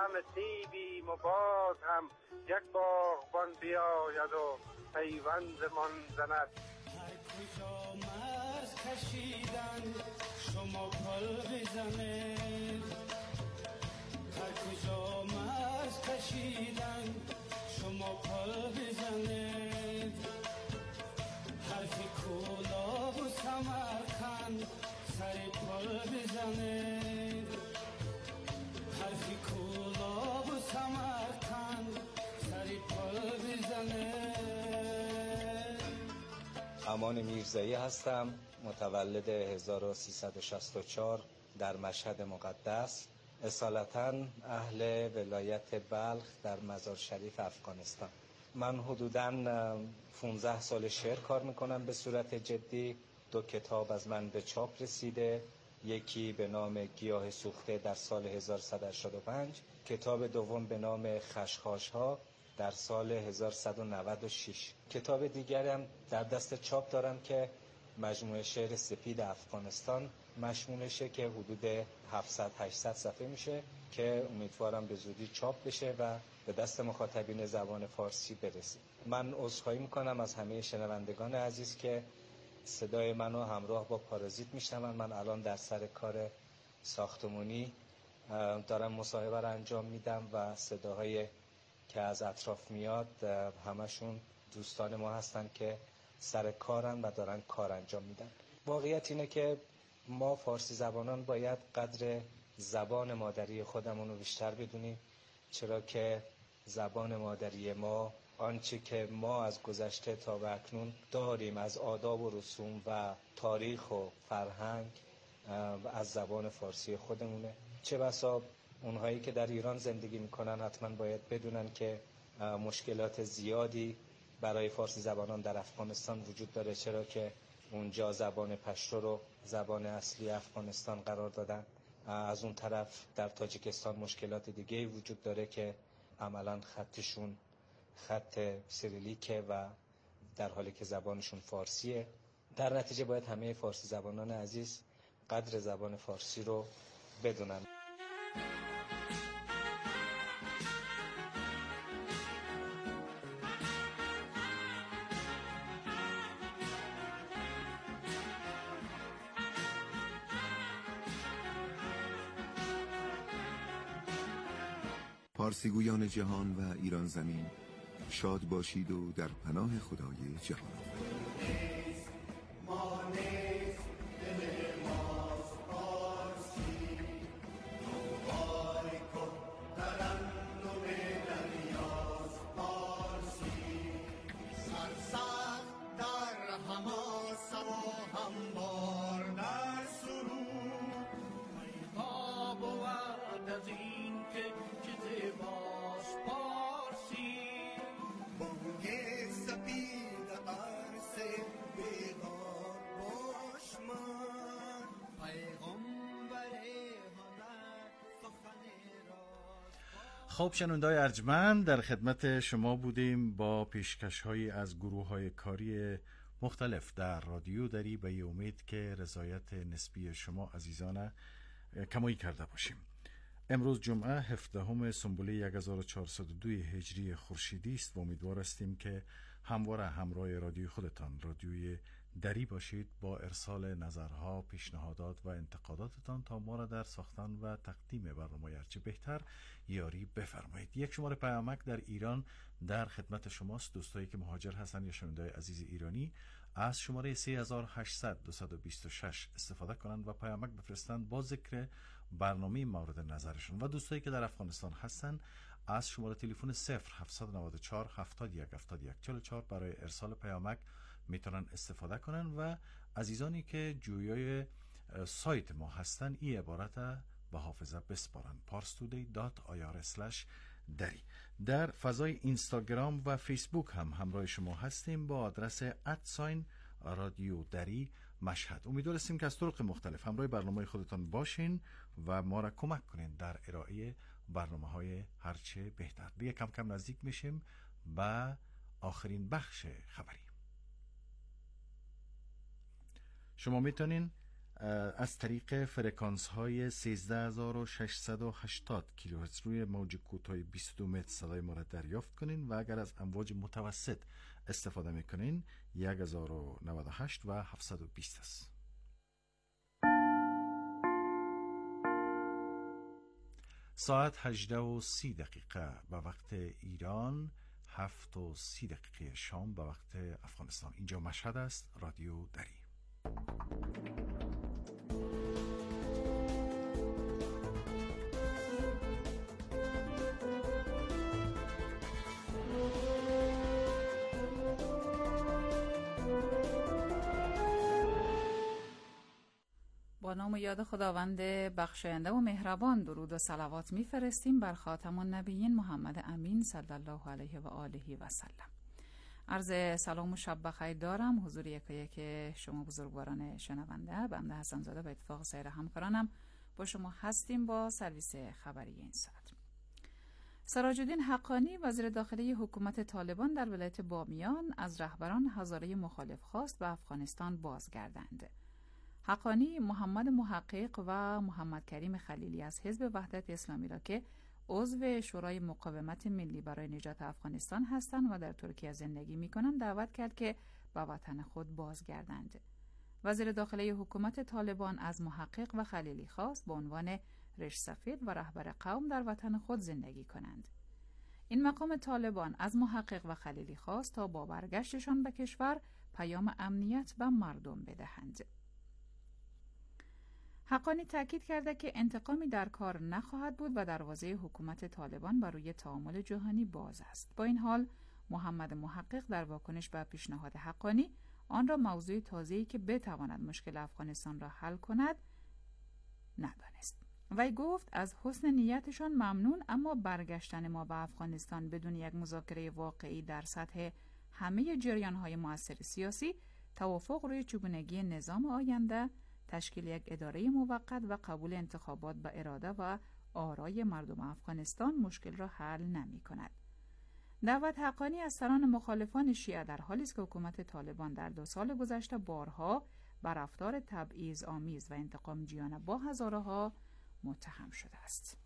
همه سیبیم و باز هم یک باغبان بیاید و پیوند من زند. هر کجا مرز کشیدن شما پل بزنید، هر کجا مرز کشیدن شما پل بزنید، حرف کلاه و سمرقند سر پل بزنید، حرف کلاه و سمرقند سر پل بزنید. امان میرزایی هستم، متولد هزار و سیصد و شصت و چهار در مشهد مقدس، اصالتاً اهل ولایت بلخ در مزار شریف افغانستان. من حدوداً پانزده سال شعر کار میکنم به صورت جدی. دو کتاب از من به چاپ رسیده، یکی به نام گیاه سوخته در سال هزار و صد و هشتاد و پنج، کتاب دوم به نام خشخاش ها در سال هزار و صد و نود و شش. کتاب دیگرم در دست چاپ دارم که مجموعه شعر سپید افغانستان مشمولشه که حدود هفتصد هشتصد صفحه میشه که امیدوارم به زودی چاپ بشه و به دست مخاطبین زبان فارسی برسه. من عذرخواهی میکنم از همه شنوندگان عزیز که صدای منو همراه با پارازیت میشنون. من الان در سر کار ساختمانی دارم مصاحبه رو انجام میدم و صداهای که از اطراف میاد همشون دوستان ما هستن که سر کارن و دارن کار انجام میدن. واقعیت اینه که ما فارسی زبانان باید قدر زبان مادری خودمون رو بیشتر بدونیم، چرا که زبان مادری ما آنچه که ما از گذشته تا به اکنون داریم از آداب و رسوم و تاریخ و فرهنگ از زبان فارسی خودمونه. چه بسا اونهایی که در ایران زندگی میکنن حتما باید بدونن که مشکلات زیادی برای فارسی زبانان در افغانستان وجود داره، چرا که اونجا زبان پشتو رو زبان اصلی افغانستان قرار دادن. از اون طرف در تاجیکستان مشکلات دیگه وجود داره که عملاً خطشون خط سیریلیکه و در حالی که زبانشون فارسیه. در نتیجه باید همه فارسی زبانان عزیز قدر زبان فارسی رو بدونن. پارسیگویان جهان و ایران زمین، شاد باشید و در پناه خدای جهان. خب شنونده‌های ارجمند، در خدمت شما بودیم با پیشکش‌هایی از گروه‌های کاری مختلف در رادیو دری، به امید که رضایت نسبی شما عزیزان کمایی کرده باشیم. امروز جمعه هفدهم سنبله هزار و چهارصد و دو هجری خورشیدی است و امیدوار هستیم که همواره همراه رادیو خودتان رادیوی دری باشید با ارسال نظرها، پیشنهادات و انتقاداتتان تا ما را در ساختن و تقدیم برنامه هرچه بهتر یاری بفرمایید. یک شماره پیامک در ایران در خدمت شماست. دوستایی که مهاجر هستند یا شنونده‌های عزیز ایرانی از شماره سه هزار و هشتصد دویست و بیست و شش استفاده کنند و پیامک بفرستند با ذکر برنامه مورد نظرشون. و دوستایی که در افغانستان هستند از شماره تلفن صفر هفتصد و نود و چهار هفتاد و یک هفتاد و یک چهل و چهار برای ارسال پیامک میتونن استفاده کنن. و عزیزانی که جویای سایت ما هستن این عبارت به حافظه بسپارن: parstoday dot i r slash dari. در فضای اینستاگرام و فیسبوک هم همراه شما هستیم با آدرس ادساین رادیو دری مشهد. امیدوار هستیم که از طرق مختلف همراه برنامه خودتان باشین و ما را کمک کنین در ارائه برنامه های هرچه بهتر. دیگه کم کم نزدیک میشیم به آخرین بخش خبری. شما میتونین از طریق فرکانس های سیزده هزار و ششصد و هشتاد کیلوهرتز روی موج کوتاه بیست و دو متر صدای ما را دریافت کنین و اگر از امواج متوسط استفاده میکنین یک هزار و نود و هشت و هفتصد و بیست است. ساعت هجده و سی دقیقه به وقت ایران، هفت و سی دقیقه شام به وقت افغانستان. اینجا مشهد است، رادیو دری. با نام و یاد خداوند بخشاینده و مهربان درود و صلوات میفرستیم بر خاتم النبیین محمد امین صلی الله علیه و آله و سلم. عرض سلام و شب بخیر دارم حضور یکایک شما بزرگواران شنونده. بنده حسن زاده به اتفاق سایر همکارانم با شما هستیم با سرویس خبری این ساعت. سراج الدین حقانی وزیر داخلی حکومت طالبان در ولایت بامیان از رهبران هزاره مخالف خواست به افغانستان بازگردند. حقانی محمد محقق و محمد کریم خلیلی از حزب وحدت اسلامی را که عضو شورای مقاومت ملی برای نجات افغانستان هستند و در ترکیه زندگی می‌کنند دعوت کرد که به وطن خود بازگردند. وزیر داخلی حکومت طالبان از محقق و خلیلی خواست به عنوان ریش سفید و رهبر قوم در وطن خود زندگی کنند. این مقام طالبان از محقق و خلیلی خواست تا با برگشتشان به کشور پیام امنیت به مردم بدهند. حقانی تاکید کرده که انتقامی در کار نخواهد بود و دروازه حکومت طالبان بر روی تعامل جهانی باز است. با این حال محمد محقق در واکنش به پیشنهاد حقانی آن را موضوع تازه‌ای که بتواند مشکل افغانستان را حل کند ندانست. وی گفت از حسن نیتشان ممنون، اما برگشتن ما به افغانستان بدون یک مذاکره واقعی در سطح همه جریان‌های مؤثر سیاسی، توافق روی چگونگی نظام آینده، تشکیل یک اداره موقت و قبول انتخابات به اراده و آرای مردم افغانستان مشکل را حل نمی کند. دعوت حقانی از سران مخالفان شیعه در حالی است که حکومت طالبان در دو سال گذشته بارها بر رفتار تبعیض آمیز و انتقام جویانه با هزاره ها متهم شده است.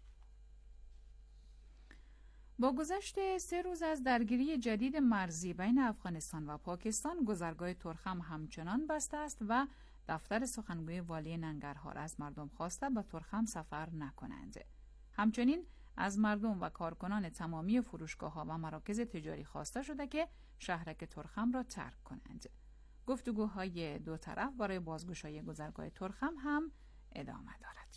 با گذشت سه روز از درگیری جدید مرزی بین افغانستان و پاکستان، گذرگاه ترخم همچنان بسته است و دفتر سخنگوی والی ننگرهار از مردم خواسته به ترخم سفر نکنند. همچنین از مردم و کارکنان تمامی فروشگاه‌ها و مراکز تجاری خواسته شده که شهرک ترخم را ترک کنند. گفتگوهای دو طرف برای بازگشایی گذرگاه ترخم هم ادامه دارد.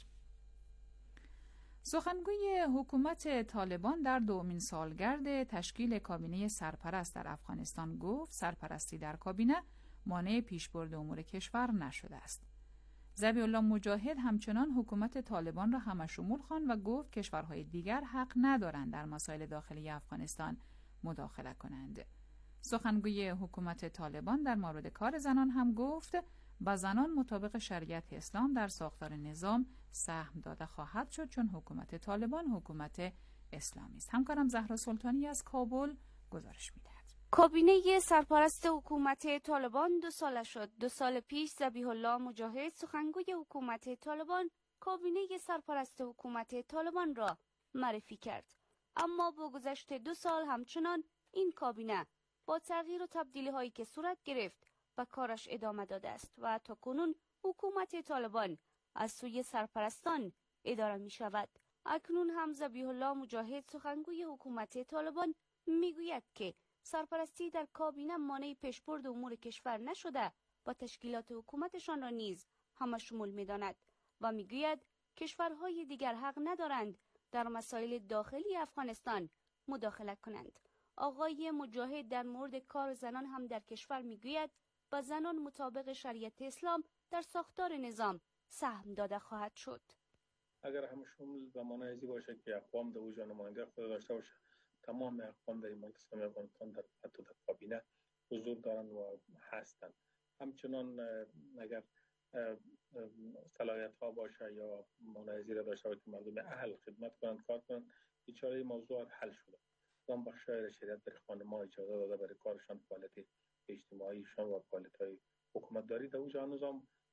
سخنگوی حکومت طالبان در دومین سالگرد تشکیل کابینه سرپرست در افغانستان گفت سرپرستی در کابینه مانع پیشبرد امور کشور نشده است. ذبیح الله مجاهد همچنان حکومت طالبان را همشمول خواند و گفت کشورهای دیگر حق ندارند در مسائل داخلی افغانستان مداخله کنند. سخنگوی حکومت طالبان در مورد کار زنان هم گفت به زنان مطابق شریعت اسلام در ساختار نظام سهم داده خواهد شد چون حکومت طالبان حکومت اسلامی است. همکارم زهرا سلطانی از کابل گزارش می‌دهد. کابینه سرپرست حکومت طالبان دو ساله شد. دو سال پیش ذبیح الله مجاهد سخنگوی حکومت طالبان کابینه سرپرست حکومت طالبان را معرفی کرد. اما با گذشت دو سال همچنان این کابینه با تغییر و تبدیلی هایی که صورت گرفت به کارش ادامه داده است و تا کنون حکومت طالبان از سوی سرپرستان اداره می شود. اکنون هم ذبیح الله مجاهد سخنگوی حکومت طالبان می گوید که سرپرستی در کابینه مانع پیشبرد امور کشور نشده و تشکیلات حکومتشان را نیز همشمول می‌داند و می‌گوید کشورهای دیگر حق ندارند در مسائل داخلی افغانستان مداخله کنند. آقای مجاهد در مورد کار زنان هم در کشور می‌گوید و زنان مطابق شریعت اسلام در ساختار نظام سهم داده خواهد شد. اگر همشمول و مانعی باشه که اقوام در اوجا نماینده خود داشته باشه، تمام اقوام در امارت اسلامی افغانستان در حتی در کابینه حضور دارند و هستند. همچنان اگر صلاحیت ها باشه یا مناظری را داشته باشه که مردم اهل خدمت کنند کار کنند، بیچاره موضوع حل شده. اون بخشای شریعت در خانم‌ها اجازه داده برای کارشان، فعالیت اجتماعیشان و فعالیت های حکومت داری در اوجا نظام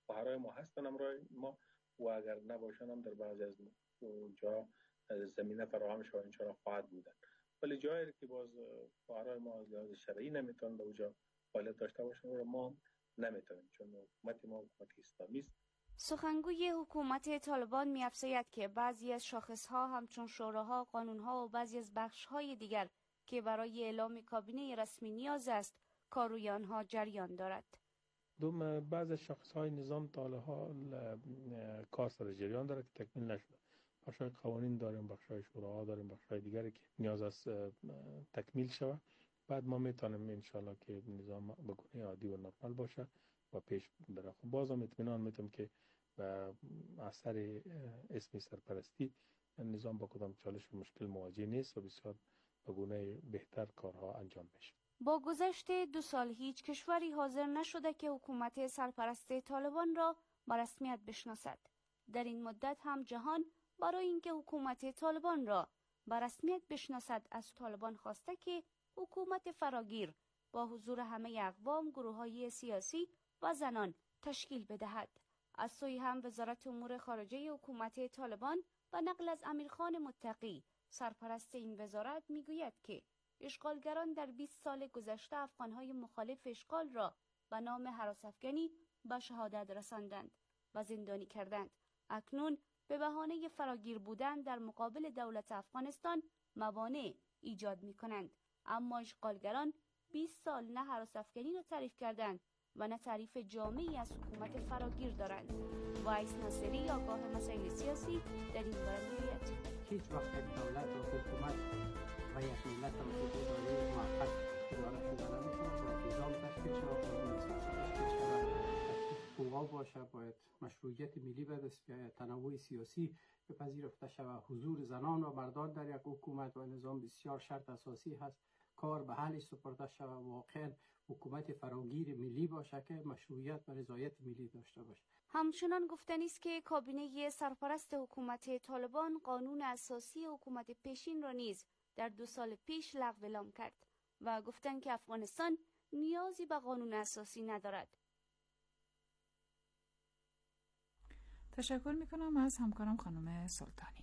خواهرای ما هستن همراه ما و اگر نباشن هم در بعضی از جا زمینه فراهم شود انشاءالله خواهد بودن. ولی جایی که باز خواهرای ما از لحاظ شرعی نمیتونن به اونجا فعالیت داشته باشن و ما نمیتونیم، چون حکومت ما حکومت اسلامی است. سخنگوی حکومت طالبان می‌افزاید که بعضی از شاخص‌ها همچون شوراها، قانون‌ها و بعضی از بخش‌های دیگر که برای اعلام کابینه رسمی نیاز است کار روی آنها جریان دارد. دوم بعض از شاخص‌های نظام تا حال کار سر جریان داره که تکمیل نشده. بخش‌های قوانین داریم، بخش‌های شوراها داریم، بخش‌های دیگری که نیاز است تکمیل شود. بعد ما میتونیم انشالله که نظام به گونه عادی و نرمال باشه و پیش بره. خب بازم اطمینان میتونم که و اثر اسمی سرپرستی نظام با کدام چالش و مشکل مواجه نیست و بسیار به گونه بهتر کارها انجام میشه. با گذشت دو سال هیچ کشوری حاضر نشده که حکومت سرپرست طالبان را به رسمیت بشناسد. در این مدت هم جهان برای اینکه حکومت طالبان را به رسمیت بشناسد از طالبان خواسته که حکومت فراگیر با حضور همه اقوام، گروه‌های سیاسی و زنان تشکیل بدهد. از سوی هم وزارت امور خارجه حکومت طالبان و نقل از امیرخان متقی سرپرست این وزارت میگوید که اشغالگران در بیست سال گذشته افغانهای مخالف اشغال را به نام هراس‌افکنی به شهادت رساندند و زندانی کردند. اکنون به بهانه فراگیر بودن در مقابل دولت افغانستان موانع ایجاد می کنند. اما اشغالگران بیست سال نه هراس‌افکنی را تعریف کردند و نه تعریف جامعی از حکومت فراگیر دارند. وایس ناصری آگاه مسائل سیاسی در این باره میگوید هیچ وقت دولت و حکومت و یک ملت و اداره موقت اداره شده نمیشه. باید نظام تشکیل شود، قانون اساسی تشکیل شود، قوا باشه، باید مشروعیت ملی به دست بیاید، تنوع سیاسی بپذیرفته شود، حضور زنان و مردان در یک حکومت و نظام بسیار شرط اساسی هست. کار به حلش سپرده شود، واقعا حکومت فراگیر ملی باشه که مشروعیت و رضایت ملی داشته باشه. همچنان گفتنی است که کابینه سرپرست حکومت طالبان قانون اساسی حکومت پیشین را نیز در دو سال پیش لغو اعلام کرد و گفتند که افغانستان نیازی به قانون اساسی ندارد. تشکر میکنم از همکارم خانم سلطانی.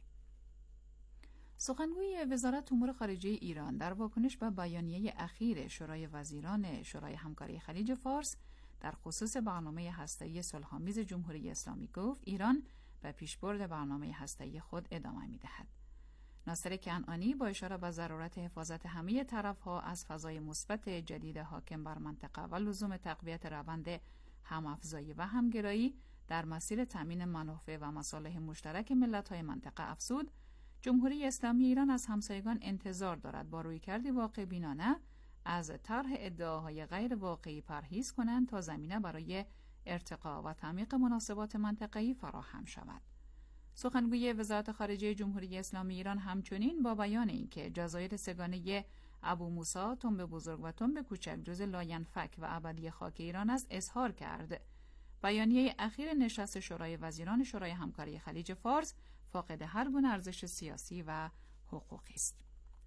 سخنگوی وزارت امور خارجه ایران در واکنش به بیانیه اخیر شورای وزیران شورای همکاری خلیج فارس در خصوص برنامه هسته‌ای صلح‌آمیز جمهوری اسلامی گفت ایران به پیشبرد برنامه هسته‌ای خود ادامه می‌دهد. ناصر کنعانی با اشاره به ضرورت حفاظت همه طرف‌ها از فضای مثبت جدید حاکم بر منطقه و لزوم تقویت روند هم‌افزایی و همگرایی در مسیر تامین منافع و مصالح مشترک ملت‌های منطقه افزود، جمهوری اسلامی ایران از همسایگان انتظار دارد با رویکردی واقع بینانه از طرح ادعاهای غیر واقعی پرهیز کنند تا زمینه برای ارتقا و تعمیق مناسبات منطقه‌ای فراهم شود. سخنگوی وزارت خارجه جمهوری اسلامی ایران همچنین با بیان اینکه جزایر سگانه ابو موسی، تنب بزرگ و تنب کوچک جز لاینفک و ابدی خاک ایران است اظهار کرد. بیانیه اخیر نشست شورای وزیران شورای همکاری خلیج فارس فاقد هر گونه ارزش سیاسی و حقوقی است.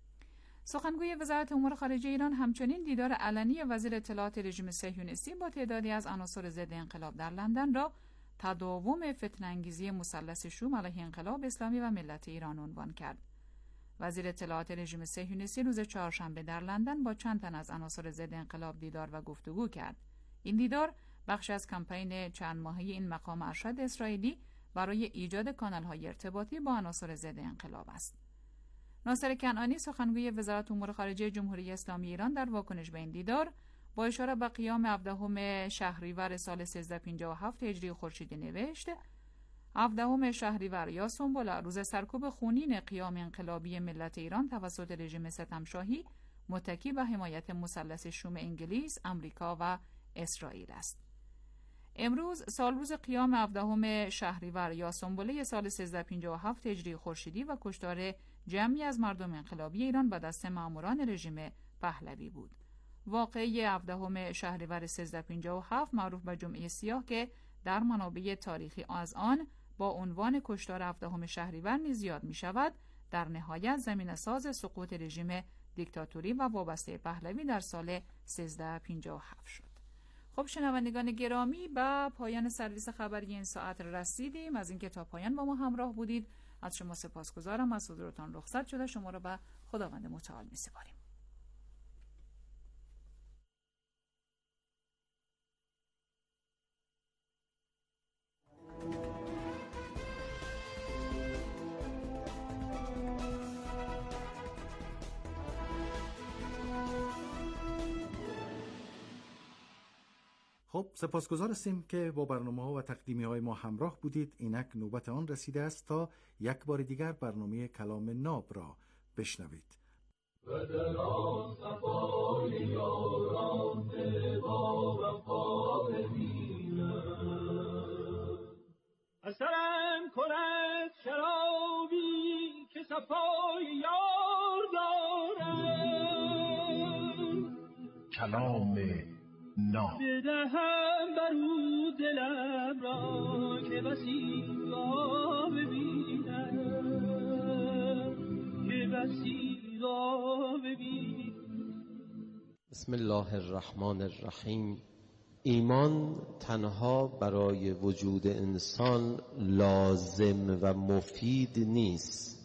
سخنگوی وزارت امور خارجه ایران همچنین دیدار علنی وزیر اطلاعات رژیم صهیونیستی با تعدادی از عناصر ضد انقلاب در لندن را تداوم فتنه‌انگیزی مثلث شوم علیه انقلاب اسلامی و ملت ایران عنوان کرد. وزیر اطلاعات رژیم صهیونیستی روز چهارشنبه در لندن با چند تن از عناصر ضد انقلاب دیدار و گفتگو کرد. این دیدار بخش از کمپین چند ماهه این مقام ارشد اسرائیلی برای ایجاد کانال‌های ارتباطی با عناصر ضد انقلاب است. ناصر کنعانی سخنگوی وزارت امور خارجه جمهوری اسلامی ایران در واکنش به این دیدار با اشاره به قیام هفدهم شهریور سال سیزده پنجاه و هفت هجری خورشیدی نوشت: هفدهم شهریور یا سنبل، روز سرکوب خونین قیام انقلابی ملت ایران توسط رژیم ستمشاهی متکی به حمایت مثلث شوم انگلیس، آمریکا و اسرائیل است. امروز سال روز قیام هفدهم شهریور یا سنبله سال سیزده پنجاه و هفت هجری خورشیدی و کشتار جمعی از مردم انقلابی ایران به دست ماموران رژیم پهلوی بود. واقعه هفدهم شهریور سیزده پنجاه و هفت معروف به جمعه سیاه که در منابع تاریخی از آن با عنوان کشتار هفدهم شهریور نیز یاد می شود، در نهایت زمینه ساز سقوط رژیم دیکتاتوری و وابسته پهلوی در سال سیزده پنجاه و هفت شد. خب شنوندگان گرامی، به پایان سرویس خبری این ساعت رسیدیم. از اینکه تا پایان با ما همراه بودید از شما سپاسگزارم. از حضورتان رخصت شده شما را به خداوند متعال می‌سپاریم. خب سپاسگزار هستیم که با برنامه ها و تقدیمی های ما همراه بودید. اینک نوبت آن رسیده است تا یک بار دیگر برنامه کلام ناب را بشنوید. و در آن صفای یاران با وفا ببینم، اثرم کند شرابی که صفای یار دارم. کلام ناب بدهم برو دلم را که بسی را ببینم، که بسی را ببینم. بسم الله الرحمن الرحیم. ایمان تنها برای وجود انسان لازم و مفید نیست.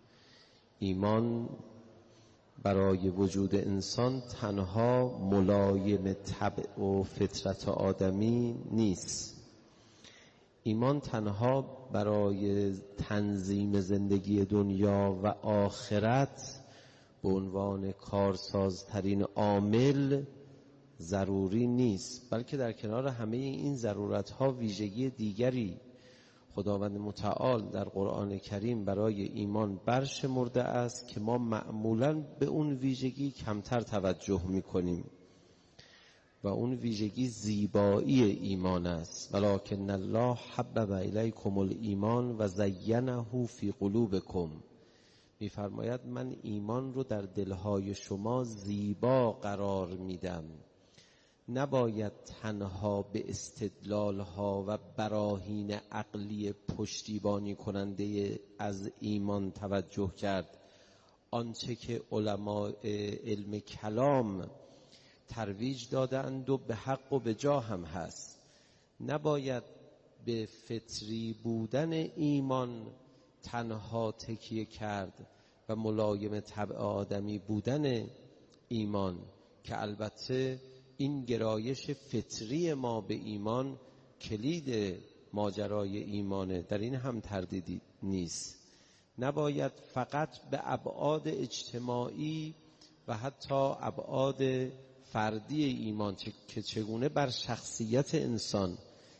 ایمان برای وجود انسان تنها ملایم طبع و فطرت آدمی نیست. ایمان تنها برای تنظیم زندگی دنیا و آخرت به عنوان کارسازترین عامل ضروری نیست، بلکه در کنار همه این ضرورت‌ها ویژگی دیگری خداوند متعال در قرآن کریم برای ایمان برشمرده است که ما معمولاً به اون ویژگی کمتر توجه می‌کنیم و اون ویژگی زیبایی ایمان است. ولکن الله حبب الیکم الایمان و زینه فی قلوبکم. می‌فرماید من ایمان رو در دلهای شما زیبا قرار میدم. نباید تنها به استدلالها و براهین عقلی پشتیبانی کننده از ایمان توجه کرد. آنچه که علماء علم کلام ترویج دادند و به حق و به جا هم هست، نباید به فطری بودن ایمان تنها تکیه کرد و ملایم طبع آدمی بودن ایمان، که البته این گرایش فطری ما به ایمان کلید ماجرای ایمانه، در این هم تردیدی نیست. نباید فقط به ابعاد اجتماعی و حتی ابعاد فردی ایمان که چگونه بر شخصیت انسان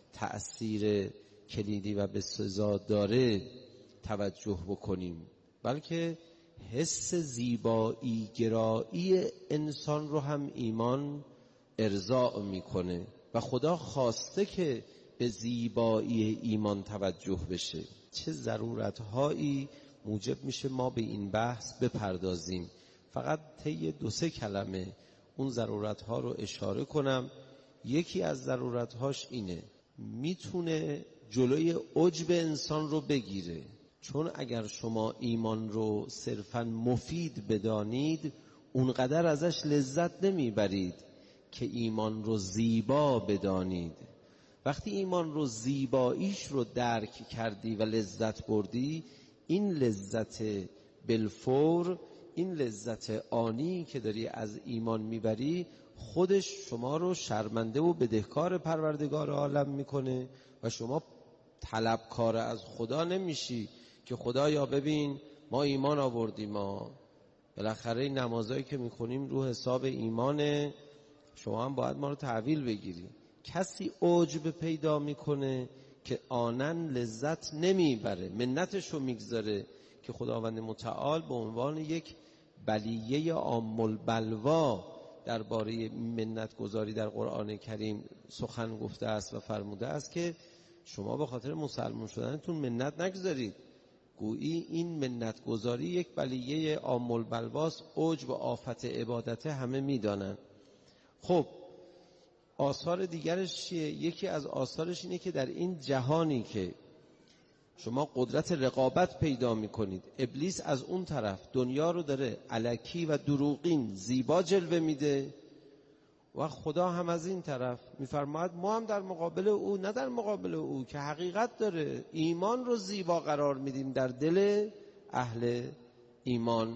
تأثیر کلیدی و بسزا داره توجه بکنیم، بلکه حس زیبایی گرایی انسان رو هم ایمان ارضاء میکنه و خدا خواسته که به زیبایی ایمان توجه بشه. چه ضرورتهایی موجب میشه ما به این بحث بپردازیم. فقط طی دو سه کلمه اون ضرورتها رو اشاره کنم. یکی از ضرورتهاش اینه، میتونه جلوی عجب انسان رو بگیره، چون اگر شما ایمان رو صرفاً مفید بدانید اونقدر ازش لذت نمیبرید که ایمان رو زیبا بدانید. وقتی ایمان رو زیباییش رو درک کردی و لذت بردی، این لذت بالفور، این لذت آنی که داری از ایمان میبری خودش شما رو شرمنده و بدهکار پروردگار عالم میکنه و شما طلبکار از خدا نمیشی که خدایا ببین ما ایمان آوردیم، ما بالاخره این نمازایی که میخونیم رو حساب ایمانه، شما هم باید ما رو تحویل بگیری. کسی عجب پیدا میکنه که آنن لذت نمیبره، منتشو میگذاره که خداوند متعال به عنوان یک بلیه عام البلوا درباره منت گذاری در قرآن کریم سخن گفته است و فرموده است که شما به خاطر مسلمان شدنتون منت نگذارید. گویی این منت گذاری یک بلیه عام البلواست، عجب و آفت عبادت همه میدانن. خب آثار دیگرش چیه؟ یکی از آثارش اینه که در این جهانی که شما قدرت رقابت پیدا میکنید، ابلیس از اون طرف دنیا رو داره الکی و دروغین زیبا جلوه میده، و خدا هم از این طرف میفرماید ما هم در مقابل او، نه در مقابل او، که حقیقت داره، ایمان رو زیبا قرار میدیم در دل اهل ایمان.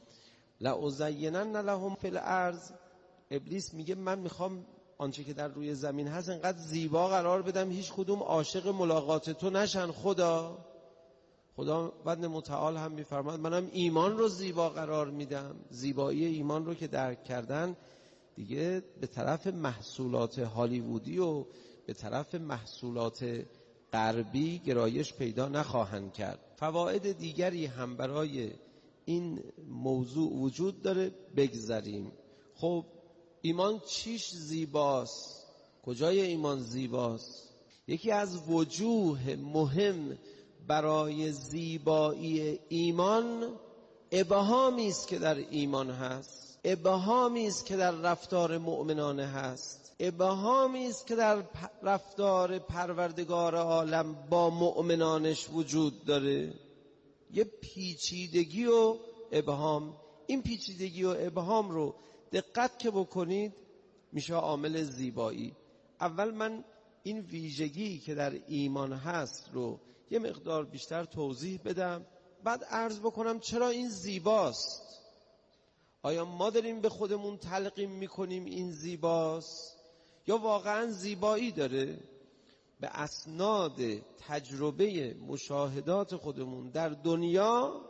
لأزینن لهم فی الارض، ابلیس میگه من میخوام آنچه که در روی زمین هست انقدر زیبا قرار بدم هیچ کدوم عاشق ملاقات تو نشن. خدا خدا بند متعال هم میفرماید منم ایمان رو زیبا قرار میدم. زیبایی ایمان رو که درک کردن دیگه به طرف محصولات هالیوودی و به طرف محصولات غربی گرایش پیدا نخواهند کرد. فواید دیگری هم برای این موضوع وجود داره، بگذریم. خب ایمان چیش زیباست؟ کجای ایمان زیباست؟ یکی از وجوه مهم برای زیبایی ایمان ابهامی است که در ایمان هست، ابهامی است که در رفتار مؤمنانه هست، ابهامی است که در رفتار پروردگار عالم با مؤمنانش وجود داره. یه پیچیدگی و ابهام، این پیچیدگی و ابهام رو دقت که بکنید میشه عامل زیبایی. اول من این ویژگی که در ایمان هست رو یه مقدار بیشتر توضیح بدم، بعد عرض بکنم چرا این زیباست. آیا ما داریم به خودمون تلقین میکنیم این زیباست یا واقعا زیبایی داره؟ به اسناد تجربه مشاهدات خودمون در دنیا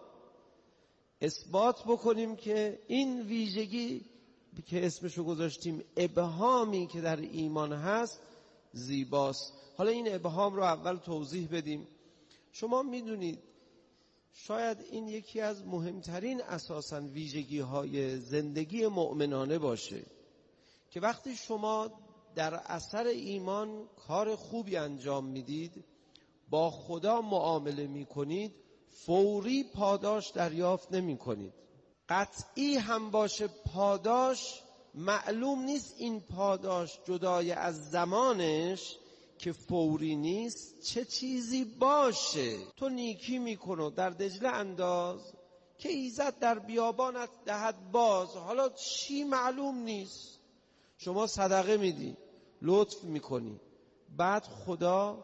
اثبات بکنیم که این ویژگی که اسمشو گذاشتیم ابهامی که در ایمان هست زیباست. حالا این ابهام رو اول توضیح بدیم. شما میدونید شاید این یکی از مهمترین اساساً ویژگی های زندگی مؤمنانه باشه که وقتی شما در اثر ایمان کار خوبی انجام میدید، با خدا معامله میکنید، فوری پاداش دریافت نمیکنید. قطعی هم باشه پاداش، معلوم نیست این پاداش جدای از زمانش که فوری نیست چه چیزی باشه. تو نیکی میکنو در دجله انداز که ایزد در بیابانت دهد باز. حالا چی معلوم نیست. شما صدقه میدی، لطف میکنی، بعد خدا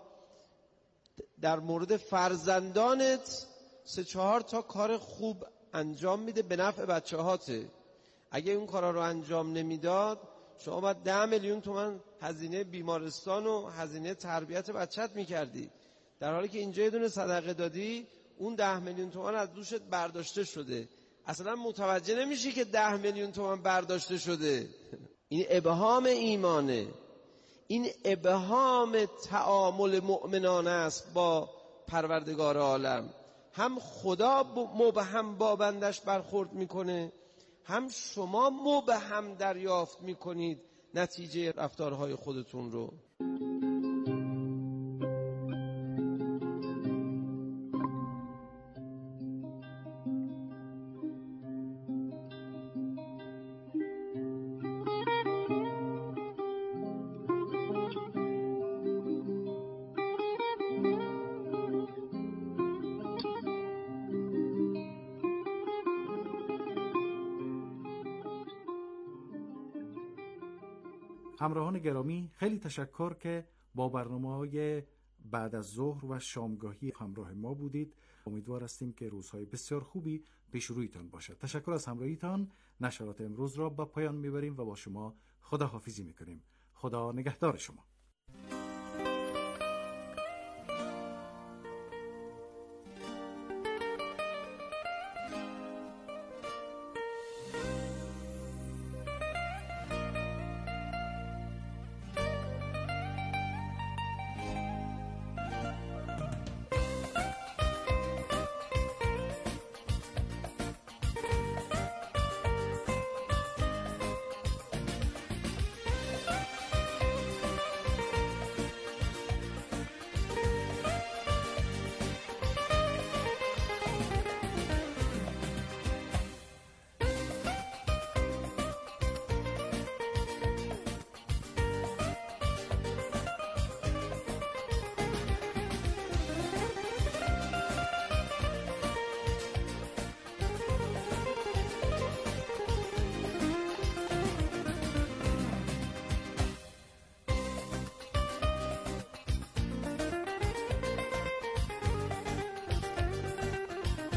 در مورد فرزندانت سه چهار تا کار خوب انجام میده به نفع بچه هاته. اگه اون کارا رو انجام نمیداد شما باید ده میلیون تومان هزینه بیمارستان و هزینه تربیت بچت میکردی، در حالی که اینجا یه دونه صدقه دادی اون ده میلیون تومان از دوشت برداشته شده. اصلا متوجه نمیشی که ده میلیون تومان برداشته شده. این ابهام ایمانه، این ابهام تعامل مؤمنانه است با پروردگار عالم. هم خدا مبهم با بندش برخورد میکنه، هم شما مبهم دریافت میکنید نتیجه رفتارهای خودتون رو. همراهان گرامی، خیلی تشکر که با برنامه‌های بعد از ظهر و شامگاهی همراه ما بودید. امیدوار هستیم که روزهای بسیار خوبی پیش رویتان باشد. تشکر از همراهیتان. نشرات امروز را به پایان میبریم و با شما خداحافظی میکنیم. خدا نگهدار شما.